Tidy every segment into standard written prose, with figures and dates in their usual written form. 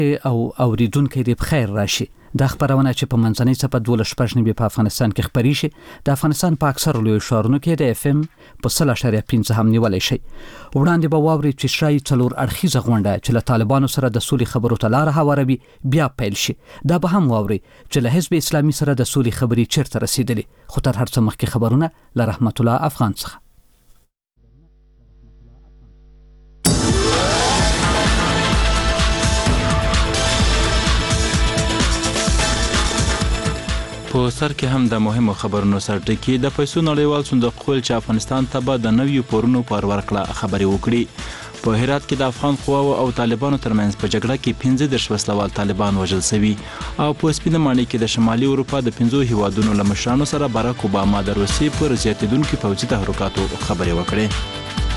او اوریدونکو دې بخیر راشي. دا خبرونه چې په منځنۍ څپه 12 په افغانستان کې خبري شي د افغانستان په اکثر لوی ښارونو کې د FM په 0.5 هم نیولای شي. وړاندې به واوري چې شای څلور اړخیزه غونډه چې له طالبانو سره د سولې خبرو ته لار هواروي بیا پیل شي. دا به هم واوري چې له حزب اسلامي سره د سولې خبرې چیرته رسیدلې. خو تر هر څه مخکې خبرونه له رحمت الله افغان څخه. په سر کې هم د مهمو خبرونو سر ټکی د پیسو نړیوال صندوق خپل چې افغانستان ته به د نویو پورونو پر ورکړه خبرې وکړي. په هرات کې د افغان قواو او طالبانو ترمنځ په جګړه کې 15 وسلوال طالبان وژل شوي او په سپینه ماڼۍ کې د شمالي اروپا د 5 هیوادونو له مشرانو سره باراک اوباما د روسیې پر زیاتېدونکو پوځي تحرکاتو خبرې وکړې.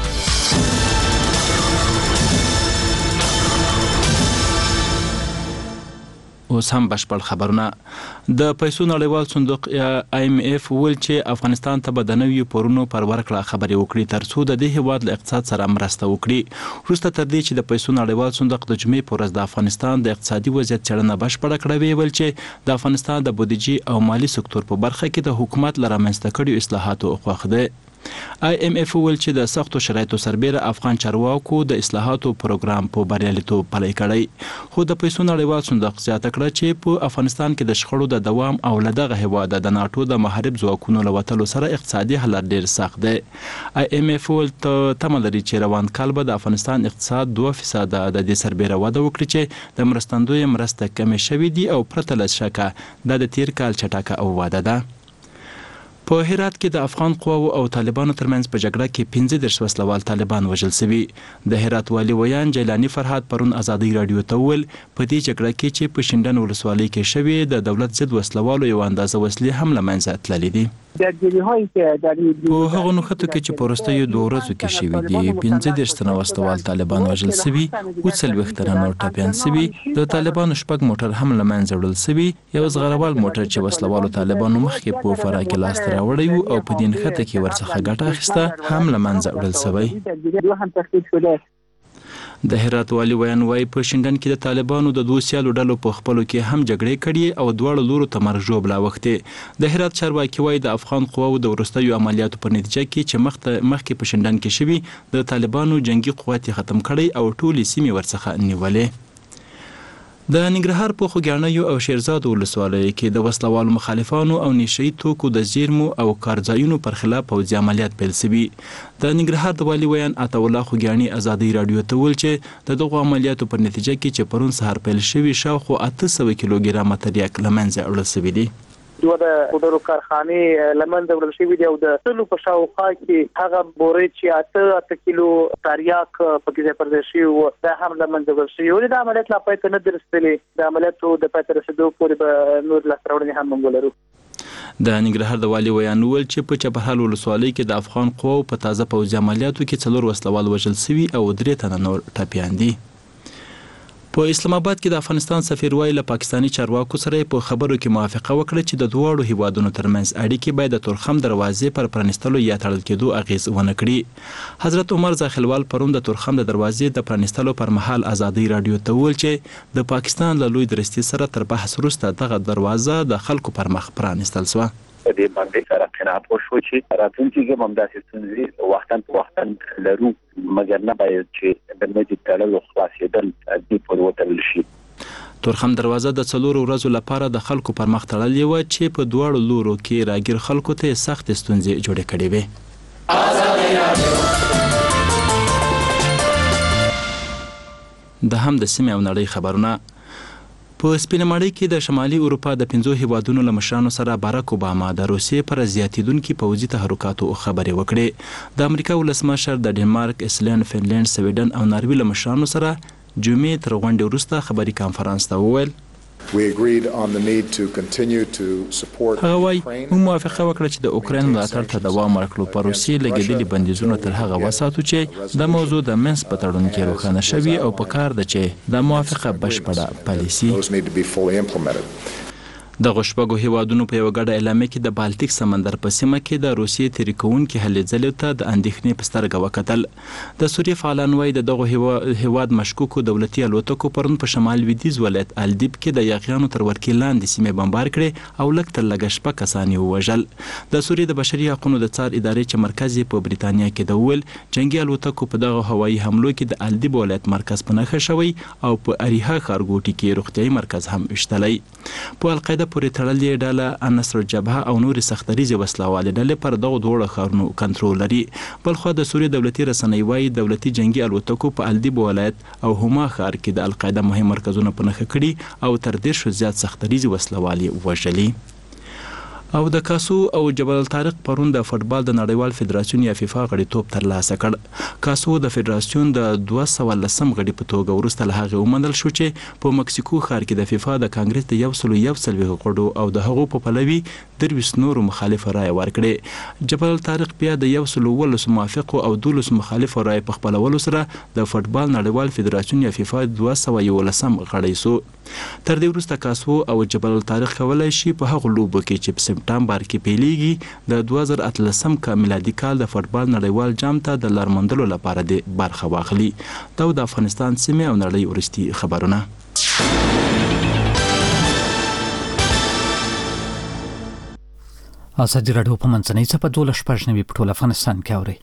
اوس هم بشپړ خبرونه. د پیسو نړیوال صندوق IMF ویل چې افغانستان ته به د نویو پورونو پر ورکړه خبرې وکړي ترڅو د دې هیواد له اقتصاد سره مرسته وکړي. وروسته تر دې چې د پیسو نړیوال صندوق د جمعې په ورځ د افغانستان د اقتصادي وضعیت څېړنه بشپړه کړې ویل چې د افغانستان د بودیجې او مالی سکتور په برخه کې د حکومت له رامنځته کړیو اصلاحاتو خوښ دی. IMF ویل چې د سختو شرایطو سربیره افغان چارواکو د اصلاحاتو پروګرام په بریالیتوب پلی کړی. خو د پیسو نړیوال صندوق زیاته کړه چې په افغانستان کې د شخړو د دوام او له دغه هیواده د ناټو د محارب ځواکونو له وتلو سره اقتصادي حالت ډیر سخت دی. IMF ویل تمه لري چې روان کال به د افغانستان اقتصاد 2% د دې سربیره وده وکړي چې د مرستندوی مرسته کمې شوې دي او پرته له شکه د تیر کال چټکه او واده ده. په هرات کې د افغان قواو او طالبانو ترمنځ په جګړه کې 15 وسلوال طالبان وژل شوي. د هرات والي ویان جیلانی فرهاد پرون ازادي رادیو ته ویل په دې جګړه کې چې په شینډن ولسوالۍ کې شوې د دولت ضد وسلوالو یو اندازه وسلې هم له منځه تللې دي. په هغو نښتو کې چې په وروستیو 2 ورځو کې شوي دي 15 تنه وسلوال طالبان وژل شوي او 40 تنه نور ټپیان شوي. د طالبانو 6 موټر هم له منځه وړل شوي. یو زغروال موټر چې وسلوالو طالبانو مخکې په فراه کې لاس راوړی او په دې نښته کې ورڅخه ګټه اخیسته هم له منځه وړل شوی. د هرات والي ویان وایي په شینډن کې د طالبانو د 2 سیالو ډلو په خپلو کې هم جګړې کړي او دواړو لورو ته مرګ ژوبله اوښتې. د هرات چارواکي وایي د افغان قواو د وروستیو عملیاتو په نتیجه کې چې مخکې په شینډن کې شوي د طالبانو جنگي قوت ختم کړی او ټولې سیمې ورڅخه نیولې. د ننګرهار په خوږیاڼیو او شیرزاد ولسوالیو کې د وسلوالو مخالفانو او نشئی توکو د زیرمو او کارځایونو پر خلاف پوځي عملیات پیل شوي. د ننګرهار د والي ویان عطا الله خوږیاڼي ازادي رادیو ته ویل چې د دغو عملیاتو پر نتیجه کې چې پرون سهار پیل شوي شاوخوا 800 کیلوګرامه تریاک له منځه وړل شوي دي. دوه د خودرو کارخانې لمنځه وړل شوي دي او د سلو په شاوخوا کې هغه بورې چې 8 کیلو تریاک پکې ځای پر ځای شوي وو دا هم لمنځه وړل شوي وو. د عملیات لا پای ته نه دي رسېدلي. د عملیاتو د پای ته رسېدو پورې به نور لاسته راوړنې هم موږ ولرو. د ننګرهار د والي ویان ویل چې په چپرهال ولسوالۍ کې د افغان قواو په تازه پوځي عملیاتو کې 4 وسلوال وژل شوي او 3 تنه نور ټپیان دي. په اسلام آباد کې د افغانستان سفیر وایي له پاکستاني چارواکو سره په خبرو کې موافقه وکړه چې د دواړو هیوادونو ترمنځ اړیکې باید د تورخم دروازې پر پرانیستلو یا تړل کېدو اغیز ونه کړي. حضرت عمر زاخیلوال پرون د تورخم د دروازې د پرانیستلو پر مهال ازادي رادیو ته ویل چې د پاکستان له لوی درستي سره تر بحث وروسته دغه دروازه د خلکو پر مخ پرانیستل شوه. د دې باندې سره قناعت وشو چې راتلونکي کې هم داسې ستونزې وختاً په وختاً لرو مګر نه باید چې د نوي تړلو خلاصېدل دې پورې وتړل شي. تورخم دروازه د 4 ورځو لپاره د خلکو پر مخ تړلې وه چې په دواړو لورو کې راګیر خلکو ته سخت ستونزې جوړې کړې وې. د هم د سیمې او نړۍ خبرونه. په سپینه ماڼۍ کې د شمالي اروپا د 5 هیوادونو له مشرانو سره باراک اوباما د روسیې پر زیاتېدونکو پوځي تحرکاتو خبرې وکړې. د امریکا ولسمشر د ډنمارک، ایسلند، فنلند، سویډن او ناروې له مشرانو سره جمعې تر غونډې وروسته خبري کانفرنس ته وویل هغه وایي موږ موافقه وکړه چې د اوکراین ملاتړ ته دوام ورکړو. په روسیې لګېدلي بندیزونه تر هغه وساتو چې د موضوع د منځ په تړون کې روښانه شوي او په کار ده چې دا موافقه بشپړه پلي شي. د غشبګو هیوادونو په یو ګډه اعلامیه کې د بالټیک سمندر په سیمه کې د روسیې تریکونکو هلې ځلې ته د اندېښنې په سترګه وکتل. د سوریې فعالان وایي د دغه هیواد مشکوکو دولتي الوتکو پرون په شمال لویدیځ ولایت الدیب کې د یاغیانو تر ورکې لاندې سیمې بمبار کړې او لږ تر لږه 6 کسان یې ووژل. د سوریې د بشري حقوقو د څار ادارې چې مرکز یې په بریتانیا کې د ویل جنگي الوتکو په دغه هوایي حملو کې د الدیب ولایت مرکز په نښه شوی او په اریحا ښارګوټي کې روغتیايي مرکز هم وشتلی. په القاعده پورې تړلې ډله النصر الجبهه او نورې سختریزې وسلوالې ډلې پر دغو دواړو ښارونو کنټرول لري. بلخوا د سوریې دولتي رسنۍ وایي دولتي جنگي الوتکو په الدیب ولایت او هما ښار کې د القاعده مهم مرکزونه په نښه کړي او تر 10 زیات سختریزې وسلوالې وژلي. او د کاسو او جبل الطارق پرون د فوتبال د نړیوال فدراسیون یا فیفا غړیتوب ترلاسه کړ. کاسو د فدراسیون د 210 غړي په توګه وروسته له هغه ومنل شو چې په مکسیکو ښار کې د فیفا د کانګرس د 101 غړو او د هغو په پلوي 23 نورو مخالف رائے ورکړي. جبل الطارق بیا د 112 موافق او 12 مخالف رائے په خپلولو سره د فوتبال نړیوال فدراسیون یا فیفا 211 غړی سو. تر دې وروسته کاسو او جبل الطارق کولای شي په هغه لوبو کې چې په سپټمبر کې پیلېږي د 2013 میلادي کال د فوتبال نړیوال جام ته د لارموندلو لپاره د برخه واخلي. دا د افغانستان سیمې او نړۍ ورستي خبرونه. ازادي راډیو په منځنۍ څپه 12 په ټول افغانستان کې اوري.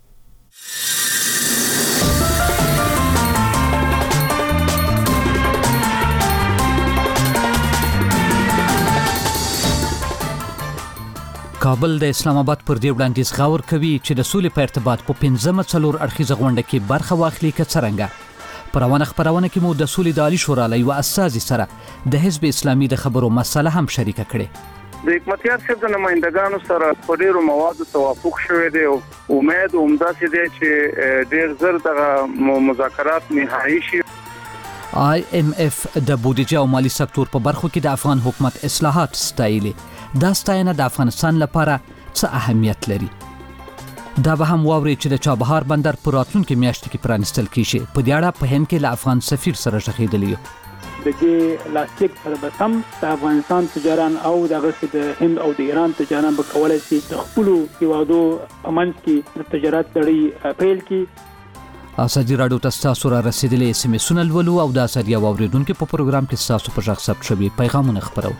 کابل د اسلام آباد پر دې وړاندیز غور کوي چې د سولې په ارتباط په 15 څلور اړخیزه غونډه کې برخه واخلي که څرنګه. پر روانه خبرونه کې مو د سولې د عالی شورا له یو استازي سره د حزب اسلامي د خبرو مسله هم شریکه کړې. د حکومتیار صاحب د نمائندګانو سره په ډیرو موادو توافق شوی دی او امید همداسې دی چې ډیر زر دغه مذاکرات نهایی شي. IMF د بودیجه او مالی سکتور په برخو کې د افغان حکومت اصلاحات ستایلي. دا ستاینه د افغانستان لپاره څه اهمیت لري؟ دا به هم واوري چې د چابهار بندر په راتلونکي میاشت کې پرانستل کیږي. په دې اړه په هند کې له افغان سفیر سره ژغېدلی یو. د دې لاستیک سره به هم د افغانستان تجاران او دغه د هند او د ایران تجاران به کولای شي د خپل هیوادو په منځ کې د تجارت لړۍ پیل کړي. ازادي راډیو ته تاسو را رسیدلې SMS-ونه لولو او د ازادي اوریدونکو په پروګرام کې تاسو په ژغ ثبت شوي پیغامونه خبرو.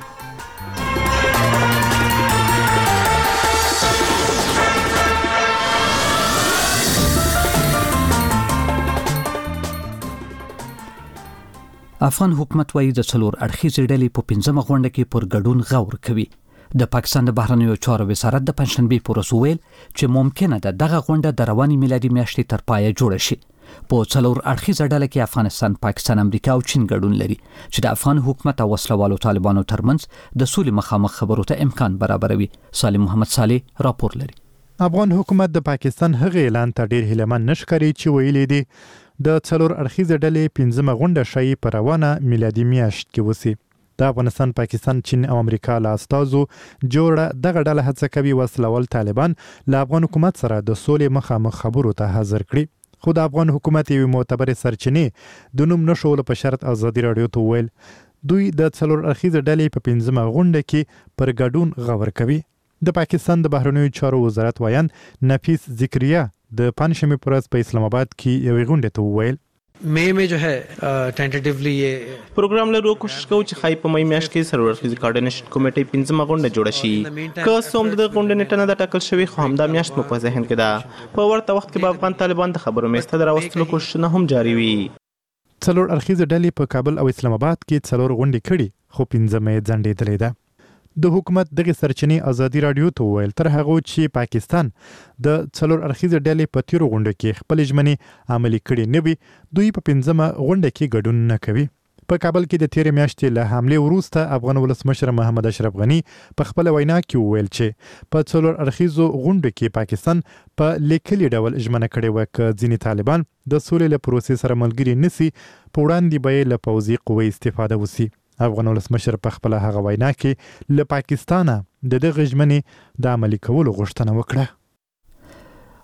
افغان حکومت وايي د څلور اړخیزې ډلې په 15مه غونډه کې پر ګډون غور کوي. د پاکستان د بهرنیو چارو وزارت د پنځشنبه په ورځ ویل چې ممکنه ده دغه غونډه د رواني میلادي میاشتې تر پایه جوړه شي. په څلور اړخیزه ډله کې افغانستان، پاکستان، امریکا او چین ګډون لري چې د افغان حکومت او وسلوالو طالبانو ترمنځ د سولې مخامخ خبرو ته امکان برابروي. سالم محمد صالح راپور لري. افغان حکومت د پاکستان هغه اعلان ته ډیر هیلهمن نشکري چې ویلي دي د څلور اړخیزه ډلې 15مه غونډه شي په روانه میلادي میاشت کې وسی. د افغانستان، پاکستان، چین او امریکا له استازو جوړه دغه ډله هڅه کوي وسلوال طالبان له افغان حکومت سره د سولې مخامخ خبرو ته حاضر کړي. خو د افغان حکومت یو معتبر سرچینې د نوم نشول په شرط ازادي راډیو ته ویل دوی د څلور اړخیزه ډلې په 15مه غونډه کې پر ګډون غور کوي. د پاکستان د بهرنیو چارو وزارت وایان نفیس ذکریا د پنځمې پر ورځ په اسلام آباد کې یو غونډه ته ویل مئی में जो है टेंटेटिवली ये प्रोग्राम لرو کوشش کوو چې خای په مئی میاشت کې سرور فیزیک کوارډینیشن کمیټې 15مه غونډه جوړه شي. که څوم د غونډې نیټه نه ټاکل شوی خو همدا میاشت مو په ذهن کې ده. په ورته وخت کې به افغان طالبان د خبرو میسته دراوستلو کوششونه هم جاری وي. څلور اړخیزه ډلې په کابل او اسلام آباد کې څلور غونډې کړي خو 15مه ځنډېدلې ده. د حکومت دغه سرچینې ازادي راډیو ته ویل تر هغه چې پاکستان د څلور اړخیزه ډلې په تیرو غونډه کې خپل ژمنې عملي کړي نه وي دوی په 15مه غونډه کې ګډون نه کوي. په کابل کې د تیر میاشتې له حمله وروسته افغان ولسمشر محمد اشرف غنی په خپل وینا کې ویل چې په څلور اړخیزو غونډو کې پاکستان په لیکلي ډول ژمنه کړې و چې ځینې طالبان د سولې له پروسې سره ملګري نسی په وړاندې به له پوځي قوې استفاده وسی. افغان ولسمشر په خپل هغه وینا کې له پاکستانه د دغه ژمنې د عملي کولو غوښتنه وکړه.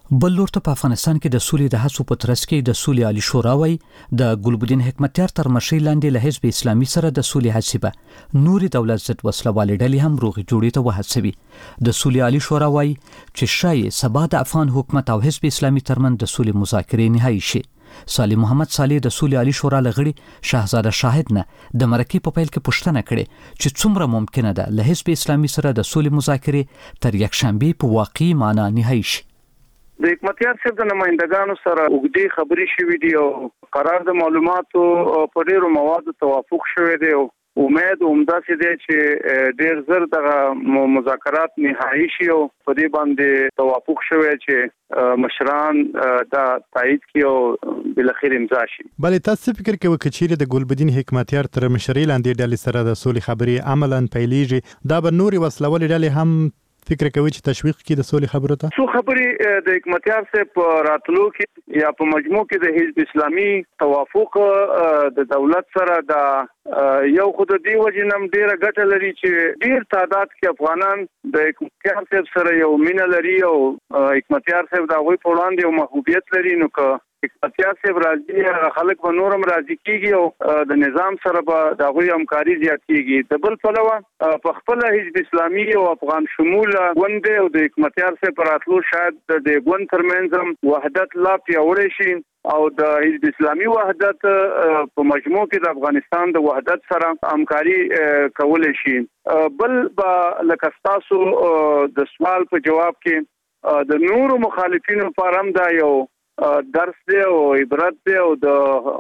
بل لور ته په افغانستان کې د سولې د هڅو په ترڅ کې د سولې عالی شورا وای د ګلبدین حکمتیار تر مشرۍ لاندې له حزب اسلامي سره د سولې هڅې به نوري دولت ضد وسلوالې ډلې هم روغې جوړې ته وهڅوي. د سولې عالی شورا وای چې شای سبا د افغان حکومت او حزب اسلامي ترمن د سولې مذاکرې نهایی شي. صالح محمد صالح د سولې عالی شورا لغړي شاهزاده شاهد نه د مرکې په پیل کې پوښتنه کړې چې څومره ممکنه ده له حزب اسلامي سره د سولې مذاکرې تر یکشنبه په واقعي معنی نهایی شي. د حکمتیار صاحب د نمائندګانو سره اوږدې خبرې شوې دي او قرار د معلوماتو په ډیرو موادو توافق شوی دی او امید همداسې دی چې ډیر زر د مذاکرات نهایی شي او په دې باندې توافق شوی چې مشران دا تایید کړي او بالاخره امضا شي. بلې تاسو فکر کوئ چې چیرې د ګلبدین حکمتیار تر مشرۍ لاندې ډلې سره د سولې خبرې عملاً پیلېږي دا به نوري وسلوالې ډلې هم فکر کوي چې تشویق کې د سولې خبرو ته څو خبرې د حکمتیار صاحب په راتلو کې یا په مجموع کې د حزب اسلامي توافق د دولت سره د یو خود دی وجنم ډیره ګټه لري چې ډیر تعداد کې افغانان د حکمتیار صاحب سره یو مینه لري او حکمتیار صاحب دا وی په وړاندې یو محبوبیت لري نو که حکمتیار صاحب راځي خلک به نورم راځي کیږي او د نظام سره به د غوي همکاري زیاتېږي. د بل پلوه په خپل حزب اسلامي او افغان شمول غونډه او د حکمتیار صاحب راتلو شاید د غون ترمنځ وحدت لا پیاوړی شي او د حزب اسلامي وحدت په مجموع کې د افغانستان د وحدت سره همکاري کولای شي. بل به لکه تاسو د سوال په جواب کې د نورو مخالفینو لپاره هم دا یو درس دی او عبرت دی او د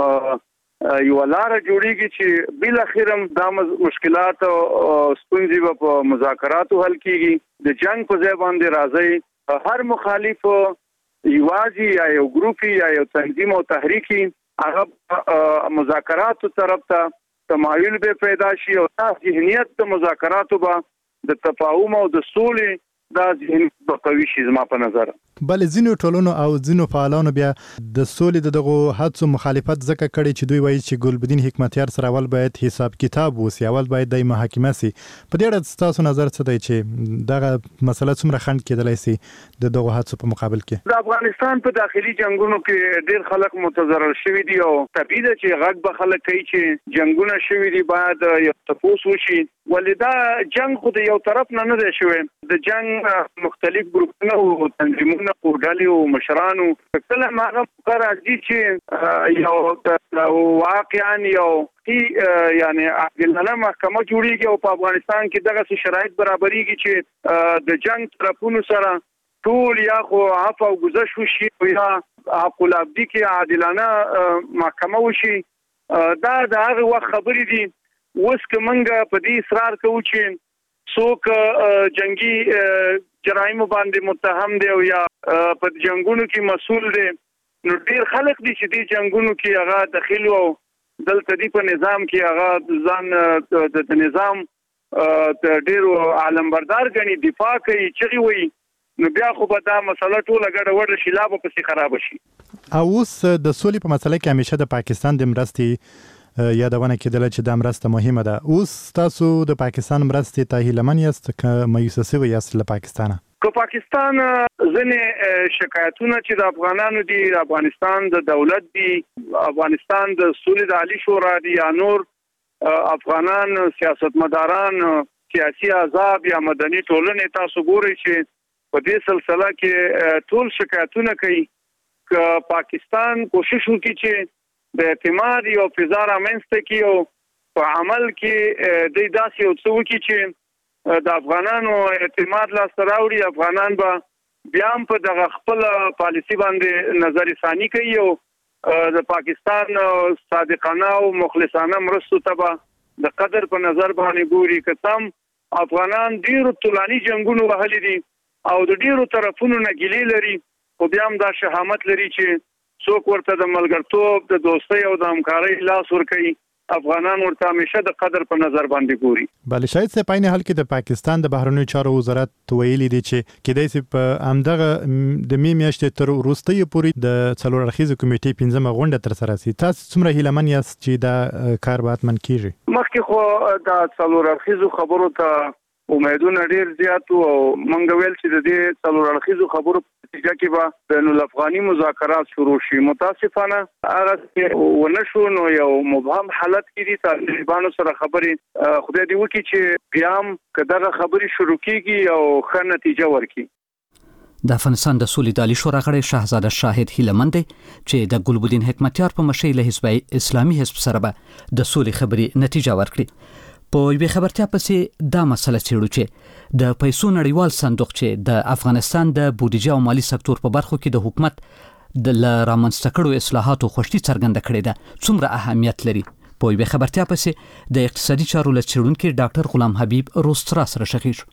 یو لار جوړیږي چې بل اخرم د مشکلات او ستونزې په مذاکراتو حل کیږي. د جنگ په ځای باندې راځي هر مخالف یوازي یا یو ګروپ یا یو تنظیم او تحریک هغه مذاکراتو طرف ته تمایل به پیدا شي او تاسو ذهنیت د مذاکراتو به د تفاهم او د سولې دا ذهن په قوي شي زما په نظر. بل ځینو ټولونو او ځینو فعالانو بیا د سولې دغه هڅو مخالفت ځکه کړي چې دوی وایي چې ګلبدین حکمتیار سره اول باید حساب کتاب وسی اول باید د محاکمه سي. په دې اړه تاسو نظر څه دی چې دغه مسله څومره خنډ کېدلای سي د دغه هڅو په مقابل کې؟ د افغانستان په داخلي جنگونو کې ډیر خلک متضرر شوي دي او طبيعي ده چې غږ به خلک کوي چې جنگونه شوي دي باید یو تفوس وشي. ولدا جنگ خو د یو طرف نه دی شوی. د جنگ مختلف ګروپونه او تنظیمونه او ډلې او مشرانو کله هغه راځي چې یو واقعا یو یعنی عادلانه محکمه جوړیږي او په افغانستان کې دغه شرایط برابرېږي چې د جنگ طرفونو سره ټول یا خو عفو او گذشت وشي یا حق العبدي کې عادلانه محکمه وشي. دا د هغه وخت خبرې دي. اوس کومنګ په دې اصرار کوو چې څوک جنگي جرایم باندې متهم دی او یا په جنگونو کې مسؤل دی نو ډیر خلک دي چې دې جنگونو کې هغه داخلي او دلته دی په نظام کې هغه ځان د نظام د ډیرو عالمبردار غني دفاع کوي چې وي نو بیا خو به دا مسله ټوله ګډه وډه شي لا به پسې خراب شي. او اوس د سولې په مسله کې همیشه د پاکستان د مرستې یادونه کېدله چې د مرسته مهمه ده. اوس تاسو د پاکستان مرستې ته هیلمن یاست که مایوسه شوي یاست له پاکستانه؟ که پاکستان ځنې شکایتونه چې د افغانانو دي افغانستان د دولت دي افغانستان د سولې د عالی شورا دي یا نور افغانان سیاستمداران سیاسي احزاب یا مدني ټولنې تاسو ګورئ چې په دې سلسله کې ټول شکایتونه کوي که پاکستان کوشش وکړي چې د اعتماد یو فضا رامنځته کړي او په عمل کې د داسې یو څه وکړي چې د افغانانو اعتماد لاسته راوړي. افغانان به بیا هم په دغه خپل پالیسي باندې نظر ثاني کوي او د پاکستان صادقانه او مخلصانه مرستو ته به د قدر په نظر باندې ګوري. که سم افغانان ډیرو طولاني جنگونو وهلي دي او د ډیرو طرفونو نه ګیلې لري خو بیا هم دا شهامت لري چې څوک ورته د ملګرتوب د دوستۍ او د همکارۍ لاس ورکوي. افغانان ورته همیشه د قدر په نظر باندې ګوري. بل شاید څه پاینه حل کې د پاکستان د بهرنیو چارو وزارت ویلي دي چې کېدای شي په همدغه د میاشتې تر وروستۍ پورې د څلور اړخیزه کمیټې 15مه غونډه تر سره شي. تاسو څومره هیلمن یاست چې دا کار به اتمن کیږي؟ مخکې خو د څلور اړخیزو خبرو ته امیدونه ډیر زیات او مونږ ویل چې د دې څلور اړخیزو خبرو په نتیجه کې به بین الافغاني مذاکرات شروع شي. متاسفانه هغه ونشو نو یو مبهم حالت کې دي طالبانو سره خبرې خدای دې وکړي چې بیا هم کداغه خبرې شروع کیږي او ښه نتیجه ورکړي. د افغانستان د سولې د عالی شورا غړی شهزاده شاهد هیلمند چې د ګلبدین حکمتیار په مشرۍ له حزب اسلامي حزب سره به د سولې خبرې نتیجه ورکړي. په یوه خبرتیا پسې دا مسله څېړو چې د پیسو نړیوال صندوق چې د افغانستان د بودیجه او مالی سکتور په برخو کې د حکومت د رامنځته کړو اصلاحاتو خوښتي څرګنده کړې ده څومره اهمیت لري. په یوه خبرتیا پسې د اقتصادي چارو له څېړونکي ډاکټر غلام حبیب روسترا سره شخیږو.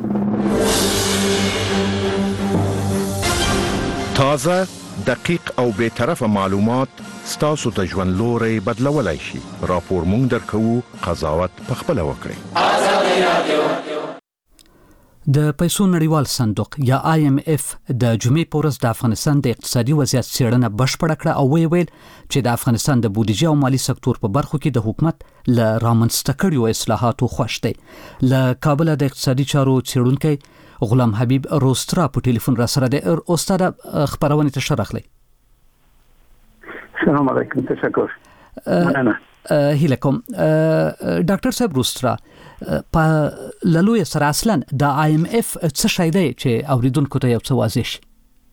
تازه، دقیق او بے طرفه معلومات ستاسو ته ژوند لوري بدلولای شي. راپور مونږ درکو، قضاوت په خپل وکړئ. د پیسو نړیوال صندوق یا IMF د جمعې په ورځ د افغانستان د اقتصادي وضعیت څېړنه بشپړه کړه او ویل چې د افغانستان د بودیجه او مالی سکتور په برخو کې د حکومت له رامنځته کړیو اصلاحاتو خوښ دی. له کابل د اقتصادي چارو څېړونکی غلام حبیب روسترا په ټلیفون را سره د استاد خبرونه ته شرخلی. السلام علیکم، تشکر. مننه. هیله کوم ډاکټر صاحب روسترا په لالوی سره اصلا د IMF څه شی دی چې اوریدونکو ته یو څه واضح شي؟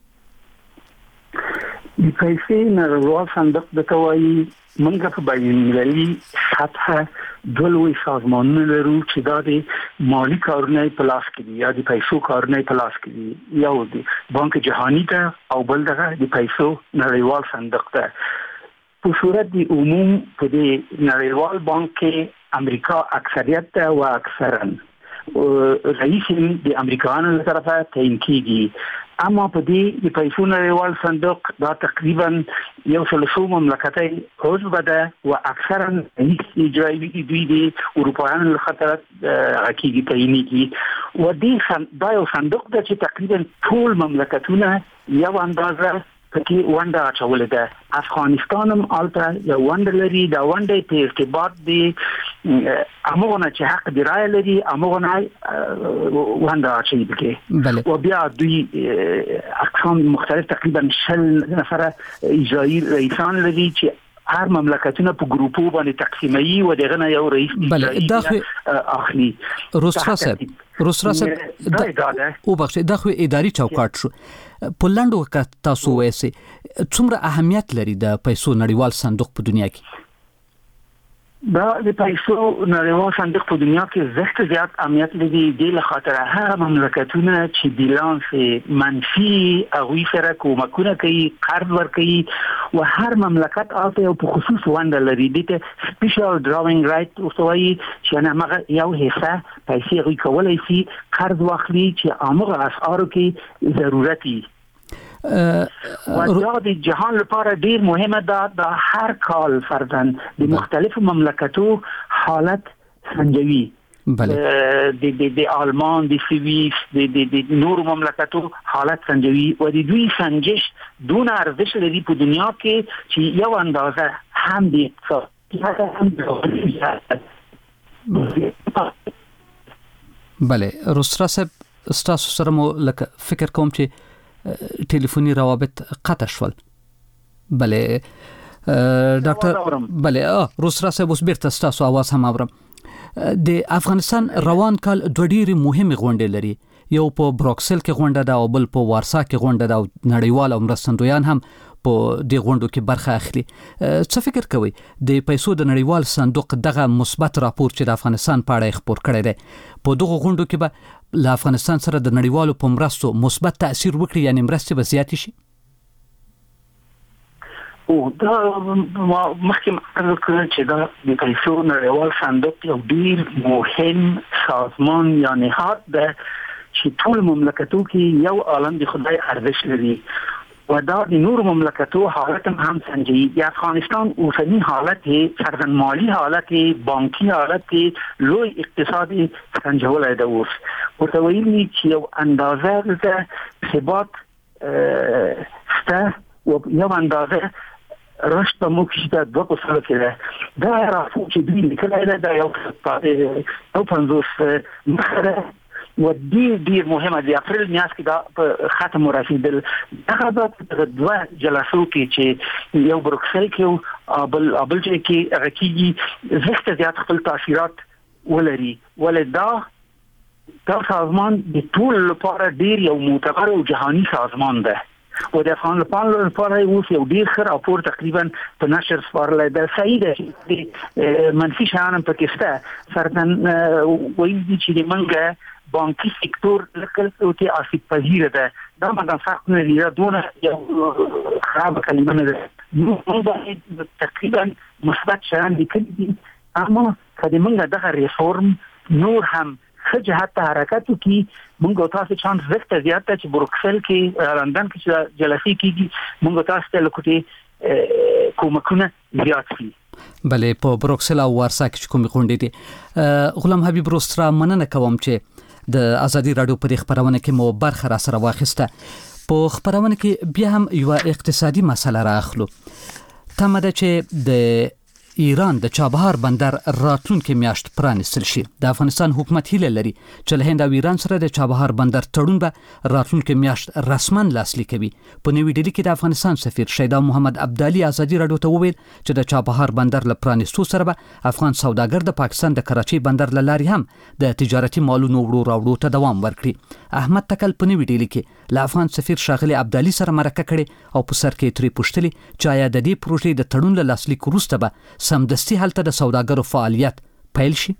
د پیسې نړیوال صندوق د توایي منګه په بین‌المللي سطح دولوي سازمانونه لرو چې دا د مالی کارونه په لاس کې دي یا د پیسو کارونه په لاس کې دي. یو د بانک جهانی ته او بل دغه د پیسو نړیوال صندوق ته. په صورت د عموم په دې نړیوال بانک کې امریکا اکثریت ته او اکثرا رئیس د امریکایانو له طرفه تعیین کیږي. اما په دې د پیسو نړیوال صندوق دا تقریبا یو څلور مملکتي عضو ده او اکثرا رئیس اجرایی دوی د اروپایانو له خطر حقیقي تعیینیږي. و دې دا یو صندوق ده چې تقریبا ټول مملکتونه یو اندازه پکې ونده اچولې ده. افغانستان هم البته یو ونده لري. دا ونده په ارتباط دی امونه چې حق دی رای لري امونه ونده اچي بګي او بیا دوی اقسام مختلف تقریبا 60 نفر اجرایی رئیسان لري چې هر مملکتونه په ګروپو باندې تقسیمي و دغه نه یو رئیس اخلي. روسترا صاحب او بخښه دا خو اداري چوکاټ شو. په لاندو وخت تاسو وایسي څومره اهمیت لري د پیسو نړیوال صندوق په دنیا کې؟ دا د پیسو نړیوال صندوق په دنیا کې زیات اهمیت لري د لخاطر هغه مملکتونه چې بیلانس منفي هغوی سره کومکونه کوي، قرض ورکوي او هر مملکت آلته په خصوص ونده لري. دته سپیشل ډراوینګ رائټ اوسوي چې نه مغه یو حصہ پیسې غوي کولای شي قرض واخلي چې امغه اسعارو کې ضرورتي و د جهان لپاره ډیر مهمه ده. د هر کال فردن د مختلفو مملکتو حالت سنجوي. د آلمان، د سوئیس، د نور مملکتو حالت سنجوي و د دوی سنجش دون ارزش لري په دنیا کې چې یو اندازه هم د بله. روسترا صاحب ستاسو سره مو لکه فکر کوم چې ټلیفوني روابط قطع شول. بله ډاکټر بله روسترا صاحب اوس بیرته ستاسو आवाज هم اورم. د افغانستان روان کال دوه ډېرې مهمه غونډې لري. یو په بروکسل کې غونډه ده او بل په وارسا کې غونډه ده او نړیوال او مرستندویان هم په دې غونډو کې برخه اخلي. څه فکر کوي د پیسو د نړیوال صندوق دغه مثبت راپور چې د افغانستان په اړه خبر کړی دی په دغه غونډو کې به له افغانستان سره د نړیوالو په مرستو مثبت تاثیر وکړي یعنی مرستې به زیاتې شي؟ او دا مخکې عرض کړل چې دا د پیسو نړیوال صندوق یو ډیر مهم سازمان یا نهاد ده چې ټول مملکتو کې یو عالم د خدای ارزش لري و دا د نور مملکتو حالت هم سنجي. د افغانستان اوسنی حالت فرضاً مالی حالت بانکی حالت لوی اقتصادي سنجولای د اوس ورته ویلي چې یو اندازه د ثبات سته و یو اندازه رشد مو کې د 2% کې ده دا راځي چې دوی کله دا یو پنځوس مخره و ډیر مهمه دی اپریل میاشت کې دا په ختم رسیدل هغه د دوه جلسو کې چې یو بروکسل کې او بل چې کې راکېږي زخت زیات خپل تاثیرات ولري ولدا دا سازمان د ټول لپاره ډیر یو معتبر او جهاني سازمان ده او د افغانستان لپاره اوس یو ډیر ښه راپور تقریبا په نشر سپارل ده صحیح ده منفي شان په کېسته سرتن وایي چې موږ بانکي سکتور لکه او ته اسید پذیر ده دا مګر سخت نه دی دونه یو خراب کلمه نه ده نو باید تقریبا مثبت شان لیکلي اما کله موږ دغه ریفورم نور هم خجهت حرکت کی موږ تاسو چانس زیات چې بروکسل کې لندن کې جلسې کیږي موږ تاسو ته لکه کومکونه زیات شي بلې په بروکسل او وارسا کې کومې غونډې دي غلام حبیب روسترا مننه کوم چې د ازادي رادیو په خبرونه کې مو برخه را سره واخیسته په خبرونه کې بیا هم یو اقتصادي مسله راخلو تمه ده چې د ایران د چابهار بندر راتلونکي میاشت پرانیستل شي د افغانستان حکومت هیله لري چې له هند او ایران سره د چابهار بندر تړون به راتلونکي میاشت رسما لاسلیک کوي په نوې ډیلي کې د افغانستان سفیر شیدا محمد عبدالي ازادي رادیو ته وویل چې د چابهار بندر له پرانیستو سره به افغان سوداګر د پاکستان د کراچۍ بندر له لارې هم د تجارتي مالونو وړو راوړو ته دوام ورکړي احمد تکل په نوې ډیلي کې له افغان سفیر شاغلي عبدالي سره مرکه کړې او په سر کې ترې پوښتلي چې آیا د دې پروژې د تړون له لاسلیک وروسته به سمدستي هلته د سوداګرو فعالیت پیل شي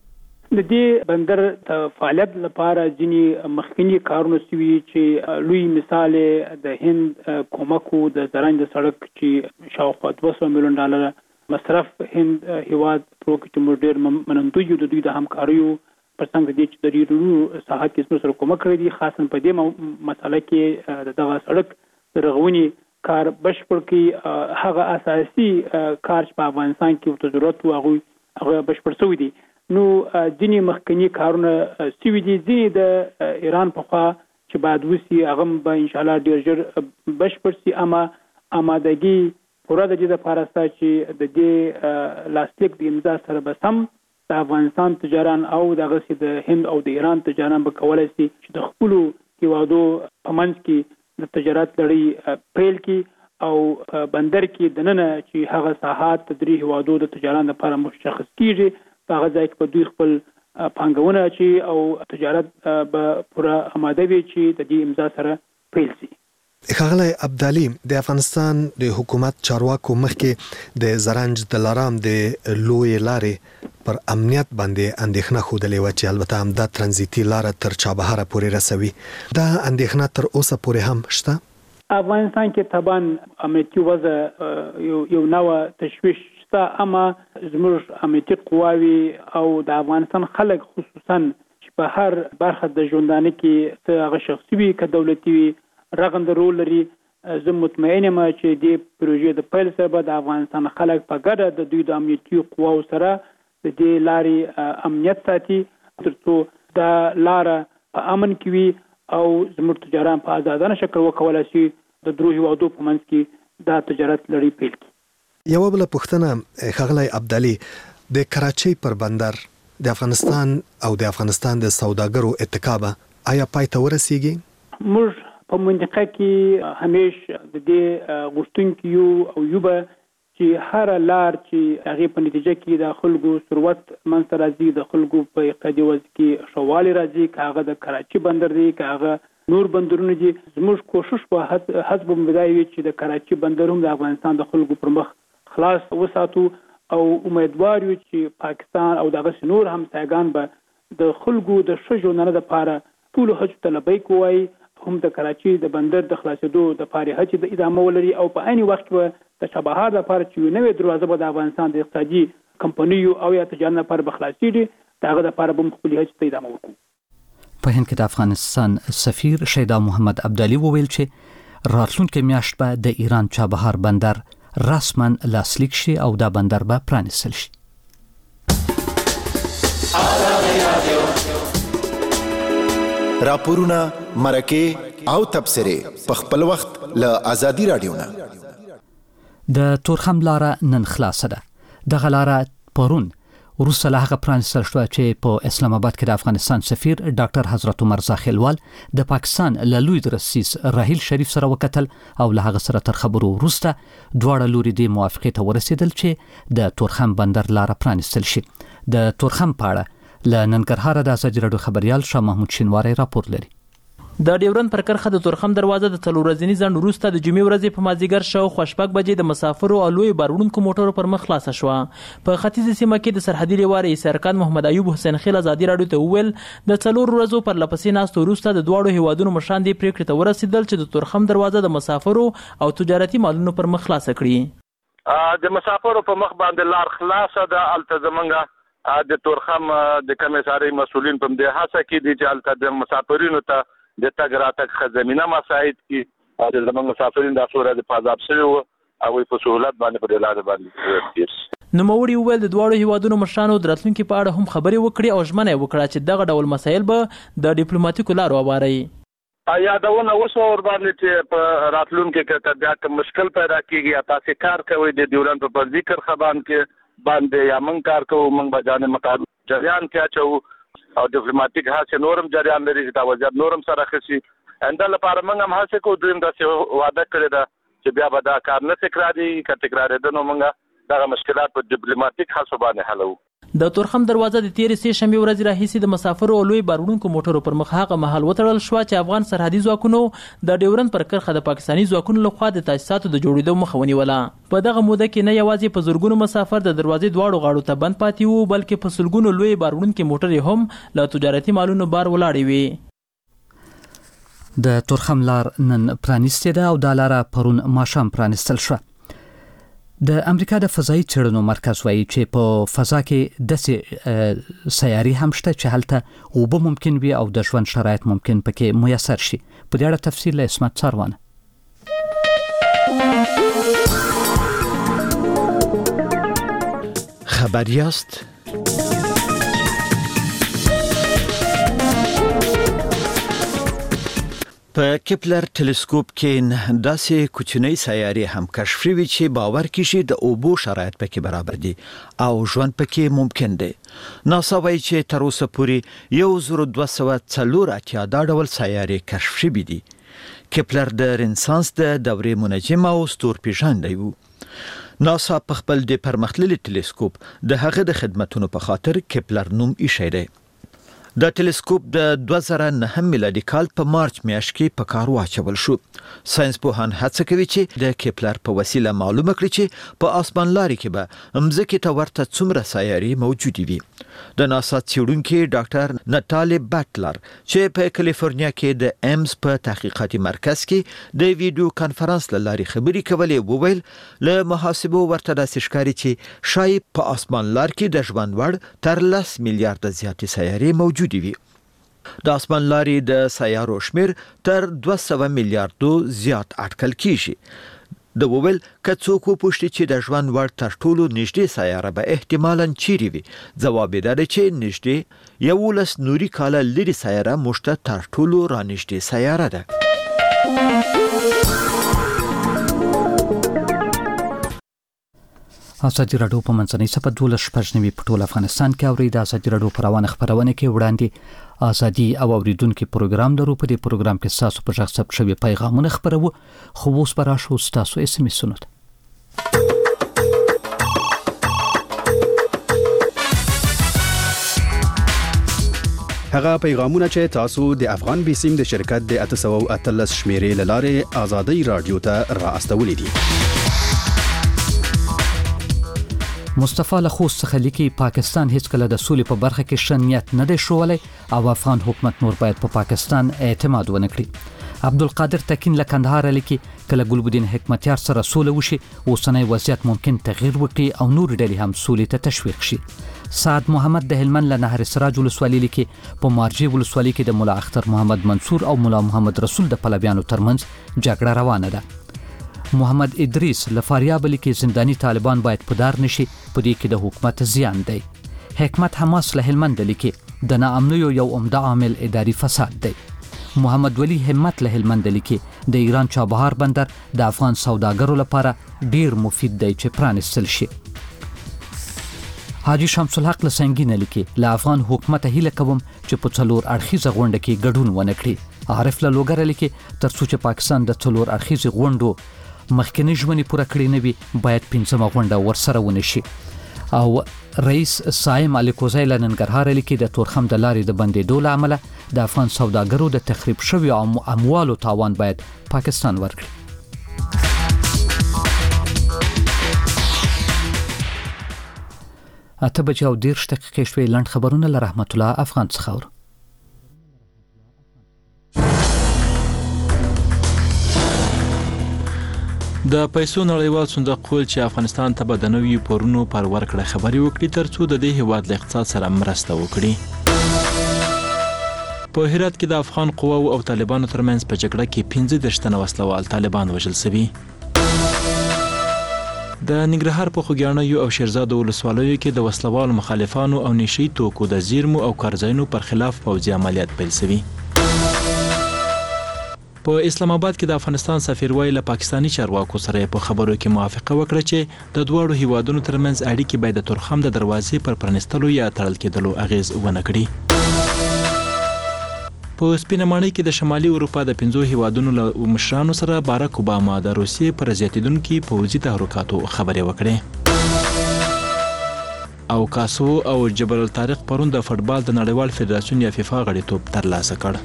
د دې بندر فعالیت لپاره ځینې مخکنی کارونه سوي چې لوی مثال د هند کومکو د زرنج د سړک چې شاوخوا 200 میلیون ډالر مصرف هند هیواد پروګرام چې موږ ډېر منندوی یو د دوی د همکاریو پر څنګه دي چې د ریرو صحت کې سره کومک کړی دي خاصه په دې مسله کې دغه سړک رغونی کار بشپړ کې هغه اساسي کار چې په افغانستان کې ورته ضرورت و هغه بشپړ شوی دی نو ځینې مخکنی کارونه سوي دي ځینې د ایران په خوا چې بعد وسی هغه به ان شاء الله ډیر ژر بشپړ شي اما آمادګي پوره د دې لپاره چې د دې لاسلیک د امضا سره به سم د افغانستان تجاران او دغه سي د هند او د ایران تجاران به کولای شي چې د خپل هیوادو په منځ کې د تجارت لړۍ پیل کی او بندر کې دننه چې هغه ساحات تدریج هیوادو د تجارت لپاره مشخص کیږي په هغه ځای کې په دوی خپل پانګونه چې او تجارت به پوره آماده وي چې د دې امضا سره پیل شي ښاغلی عبدالي د افغانستان د حکومت چارواکو مخکې د زرنج د لارام د لوی لارې پر امنیت باندې اندېښنه خوده و چې البته هم د ترانزیتي لار تر چابهار پورې رسوي دا اندېښنه تر اوسه پورې هم شته افغانستان کې طبعا امنیتي وضع یو نوع تشویش شته اما زموږ امنیتي قواوي او د افغانستان خلک خصوصا چې په هر برخه د ژوندانه کې څه هغه شخصي وي که دولتي وي رغند رول لري زه مطمئن یم چې د پروژې د پیل سره به د افغانستان خلک په ګډه د دوی د امنیتي قواو سره د دې لارې امنیت ساتي ترڅو دا لار په امن کې وي او زموږ تجاران په آزادانه شکل وکولای شي د درو هیوادو په منځ کې دا تجارت لړۍ پیل کړي یو بل پوښتنه ښاغلی عبدالي د کراچۍ پر بندر د افغانستان او د افغانستان د سوداګرو اتکاب آیا پای ته ورسیږي موږ په منطقه کې همیشه د دې غوښتونکو یو او یوبه چې هر لار چې هغه په نتیجه کې د خلکو ثروت منځ راځي د خلکو په اقتصادي وضع کې شوالي راځي کاغه د کراچۍ بندر دی کاغه نور بندرونه دي زموږ کوشش په حسب مدعي چې د کراچۍ بندر هم د افغانستان د خلکو پر مخ خلاص وساتو او امیدوار یو چې پاکستان او دغه نور هم سایګان به د خلکو د شجو نه لپاره ټول حج طلبي کوي هم د کراچۍ د بندر د خلاصېدو د پاره هڅې د ادامه ولري او په عین وخت کې د چابهار لپاره چې نوې دروازه به د افغانستان د اقتصادي کمپنیو او یا تجارت لپاره بخلاصېږي دغه لپاره به خپل هڅې ته ادامه ورکړو په هند کې د افغانستان سفیر شیدا محمد عبدالي وویل چې راتلونکي میاشت به د ایران چابهار بندر رسما لاسلیک شي او دا بندر به پرانیستل شي راپورونه مرکه او تبصره په خپل وخت له ازادي رادیو نه د تورخم لاره نن خلاصه ده. دغه لاره پرون وروسته له هغه پرانیستل شوه چې په اسلام آباد کې د افغانستان سفیر ډاکټر حضرت عمر زاخیلوال د پاکستان له لوی رئیس راحیل شریف سره وکتل او له هغه سره تر خبرو وروسته دواړه لوري د موافقې ته ورسېدل چې د تورخم بندر لاره پرانیستل شي. د تورخم په اړه له ننګرهار د ازادي راډیو خبريال شاه محمود شینواری راپور لري. د ډیورن پر کرخه د تورخم دروازه د 4 ورځې ځنډ وروسته د جمعې ورځې په مازیګر شاوخوا 6 بجې د مسافرو او لوی باروړونکو موټرو پر مخ خلاصه شوه. په ختیځه سیمه کې د سرحدي لوارې سرکان محمد ایوب حسین خیل ازادي راډیو ته وویل د 4 ورځو پر لپسې ناستو وروسته د دواړو هیوادونو مشران دې پریکړې ته ورسېدل چې د تورخم دروازه د مسافرو او تجارتي مالونو پر مخ خلاصه کړي. د مسافرو په مخ باندې لار خلاصه د التزمنګ د تورخم د کمیساري مسولین په دې هڅه کې دي چې الته د مسافرینو ته د تګ راتګ خزمینه مساعد کی او د زموږ مسافرین د اسوره د پازاب سره او په سہولت باندې په لاره باندې تیر. نوموړي وویل د دواړو هیوادونو مشرانو د راتلونکي په اړه هم خبرې وکړي او ژمنه وکړه چې دغه ډول مسایل به د ډیپلوماټیکو لارو وباري. یادونه وسو ور باندې چې په راتلونکي کې بیا کوم مشکل پیدا کیږي تاسو کار کوي د ډیورن په ذکر خبان کې باندې یا من کار کوو من بجانه مقام جریان کې اچو او ډیپلوماټیک هڅه نورم جریان لري چې دا وضعیت نورم سره خسي انده لپاره موږ هم هڅه کوو دویم داسې وعده کړی ده چې بیا به دا کار نه تکراري کټکرارې د نو موږ دا مشکلات په ډیپلوماټیک هڅو باندې حلو. د تورخم دروازه د 13 شنبه ورځ راهیسې د مسافرو او لوی باروړونکو موټرو پر مخ هغه مهال وتړل شو چې افغان سرحدي ځواکونو د ډیورن پر کرخه د پاکستاني ځواکونو لخوا د تاسیساتو د جوړېدو مخه ونیوله. په دغه موده کې نه یوازې په زورګونو مسافر د دروازې دواړو غاړو ته بند پاتې وو بلکې په سلګونو لوی باروړونکو موټرې هم له تجارتي مالونو بار ولاړې وي. د تورخم لار نن پرانیستې ده او د لاره پرون ماښام پرانیستل شوه. د امریکا د فضایي څېړنو مرکز وایي چې په فضا کې داسې سیارې هم شته چې هلته اوبه ممکن وي او د ژوند شرایط ممکن پکې میسر شي. په دې اړه تفصیل له اسمت څاروانه. خبر یاست؟ په کپلر ټلسکوپ کې داسې کوچنۍ سیارې هم کشف شوي چې باور کیږي د اوبو شرایط پکې برابر دي او ژوند پکې ممکن دی. ناسا وایي چې تر اوسه پورې 1284 دا ډول سیارې کشف شوي دي. کپلر د رنسانس د دورې منجم او ستورپیژندونکی و. ناسا په خپل د پرمختللي ټلسکوپ د هغه د خدماتونو په خاطر کپلر نوم ایښی دی. د ټلسکوپ د 2009 میلادي کال په مارچ میاشت کې په کار واچول شو. ساينس پوهان هڅه کوي چې د کپلر په وسیله معلومه کړي چې په اسمان لارې کې به مځکې ته ورته څومره سیارې موجود وي. د ناسا څېړونکي ډاکټر ناتالي بټلر چې په کالیفورنیا کې د ایمز په تحقیقاتي مرکز کې د ویډیو کانفرنس لارې خبرې کولې وویل له محاسبو ورته داسې ښکاري چې شاید په اسمان لار کې د ژوند وړ تر 10 میلیارډ زیاتې سیارې موجود وي. د اسمان لارې د سیارو شمیر تر 200 میلیارډو زیات اټکل کیږي. د وویل که څوک وپوښتي چې د ژوند وړ تر ټولو نږدې سیاره به احتمالاً چیرې وي، ځواب یې دا دی چې نږدې 11 نوري کاله لرې سیاره موږ ته تر ټولو رانږدې سیاره ده. ازادي راډیو په منځنۍ صفحه 12 په ټول افغانستان کې اوري. د ازادي راډیو په روانه خبرونه کې وړاندې ازادي او اوریدونکو پروګرام لرو. په دې پروګرام کې تاسو په ځخ ثبت شوی پیغامونه خبرو خو اوس پر راشو تاسو اس ام اس سنت. هغه پیغامونه چې تاسو د افغان بیسیم د شرکت د 813 شمیرې لاره ازادي راډیو ته را استولې دي. مصطفی له خوست څخه لیکي پاکستان هیڅ کله د سولې په برخه کې شنیت نه دی شولی او افغان حکومت نور باید په پاکستان اعتماد ونه کړي. عبدالقادر تکین له کندهار لیکي کله ګلبدین حکمتیار سره سوله وشي اوسنی وضعیت ممکن تغییر وکړي او نور ډلې هم سولې ته تشویق شي. سعد محمد د هلمند له نهر سراج ولسوالۍ لیکي په مارجې ولسوالۍ کې د مولا اختر محمد منصور او مولا محمد رسول د پلویانو ترمنځ جګړه روانه ده. محمد ادریس لفاریاب لیکي زندانی طالبان باید پدار نشي، په دې کې د حکومت زیان دی. حکمت حماس له هلمند لیکي د ناامنیو یو عمده عامل اداري فساد دی. محمد ولی همت له هلمند لیکي د ایران چابهار بندر د افغان سوداګرو لپاره ډیر مفید دی چې پرانستل شي. حاجی شمس الحق له سنگینه لیکي له افغان حکومت هیله کوم چې په څلور اړخیزه غونډه کې ګډون ونه کړي. عارف له لوګر لیکي ترڅو چې پاکستان د څلور اړخیزه غونډو مخکنی ژمنې پوره کړې نه وي باید 15مه غونډه ورسره ونشي. او رئیس صایم علي کوزی له ننګرهار لیکي د تورخم د لارې د بندېدو له امله د افغان سوداګرو د تخریب شوي اموالو تاوان باید پاکستان ورکړي. اته بجې او 10 دقیقې شوې. لنډ خبرونه له رحمت الله افغان څخه اورو. د پیسو نړیوال صندوق ویل چې افغانستان ته به د نویو پورونو پر ورکړه خبري وکړي ترڅو د دې هیواد له اقتصاد سره مرسته وکړي. په هرات کې د افغان قواو او طالبانو ترمنځ په جګړه کې 15 تنه وسلوال طالبان وژل شوي. د ننګرهار په خوږیاڼیو او شیرزاد ولسوالیو کې د وسلوال مخالفانو او نشي توکو د زیرمو او کارځایونو پر خلاف پوځي عملیات پیل شوي. په اسلام آباد کې د افغانستان سفیر ویل له پاکستانی چارواکو سره په خبرو کې موافقه وکړه چې د دوه هیوادونو ترمنځ اړیکې باید د تورخم د دروازې پر پرانستلو یا تړل کېدلو اغیز ونه کړي. په سپینمانۍ کې د شمالي اروپا د 5 هیوادونو له مشرانو سره باراک اوباما د روسیې پر زیاتیدونکو پوځي تحرکاتو خبرې وکړې. او کاسو او جبل الطارق پرون د فوتبال د نړیوال فدراسیون یا فیفا غړیتوب ترلاسه کړ.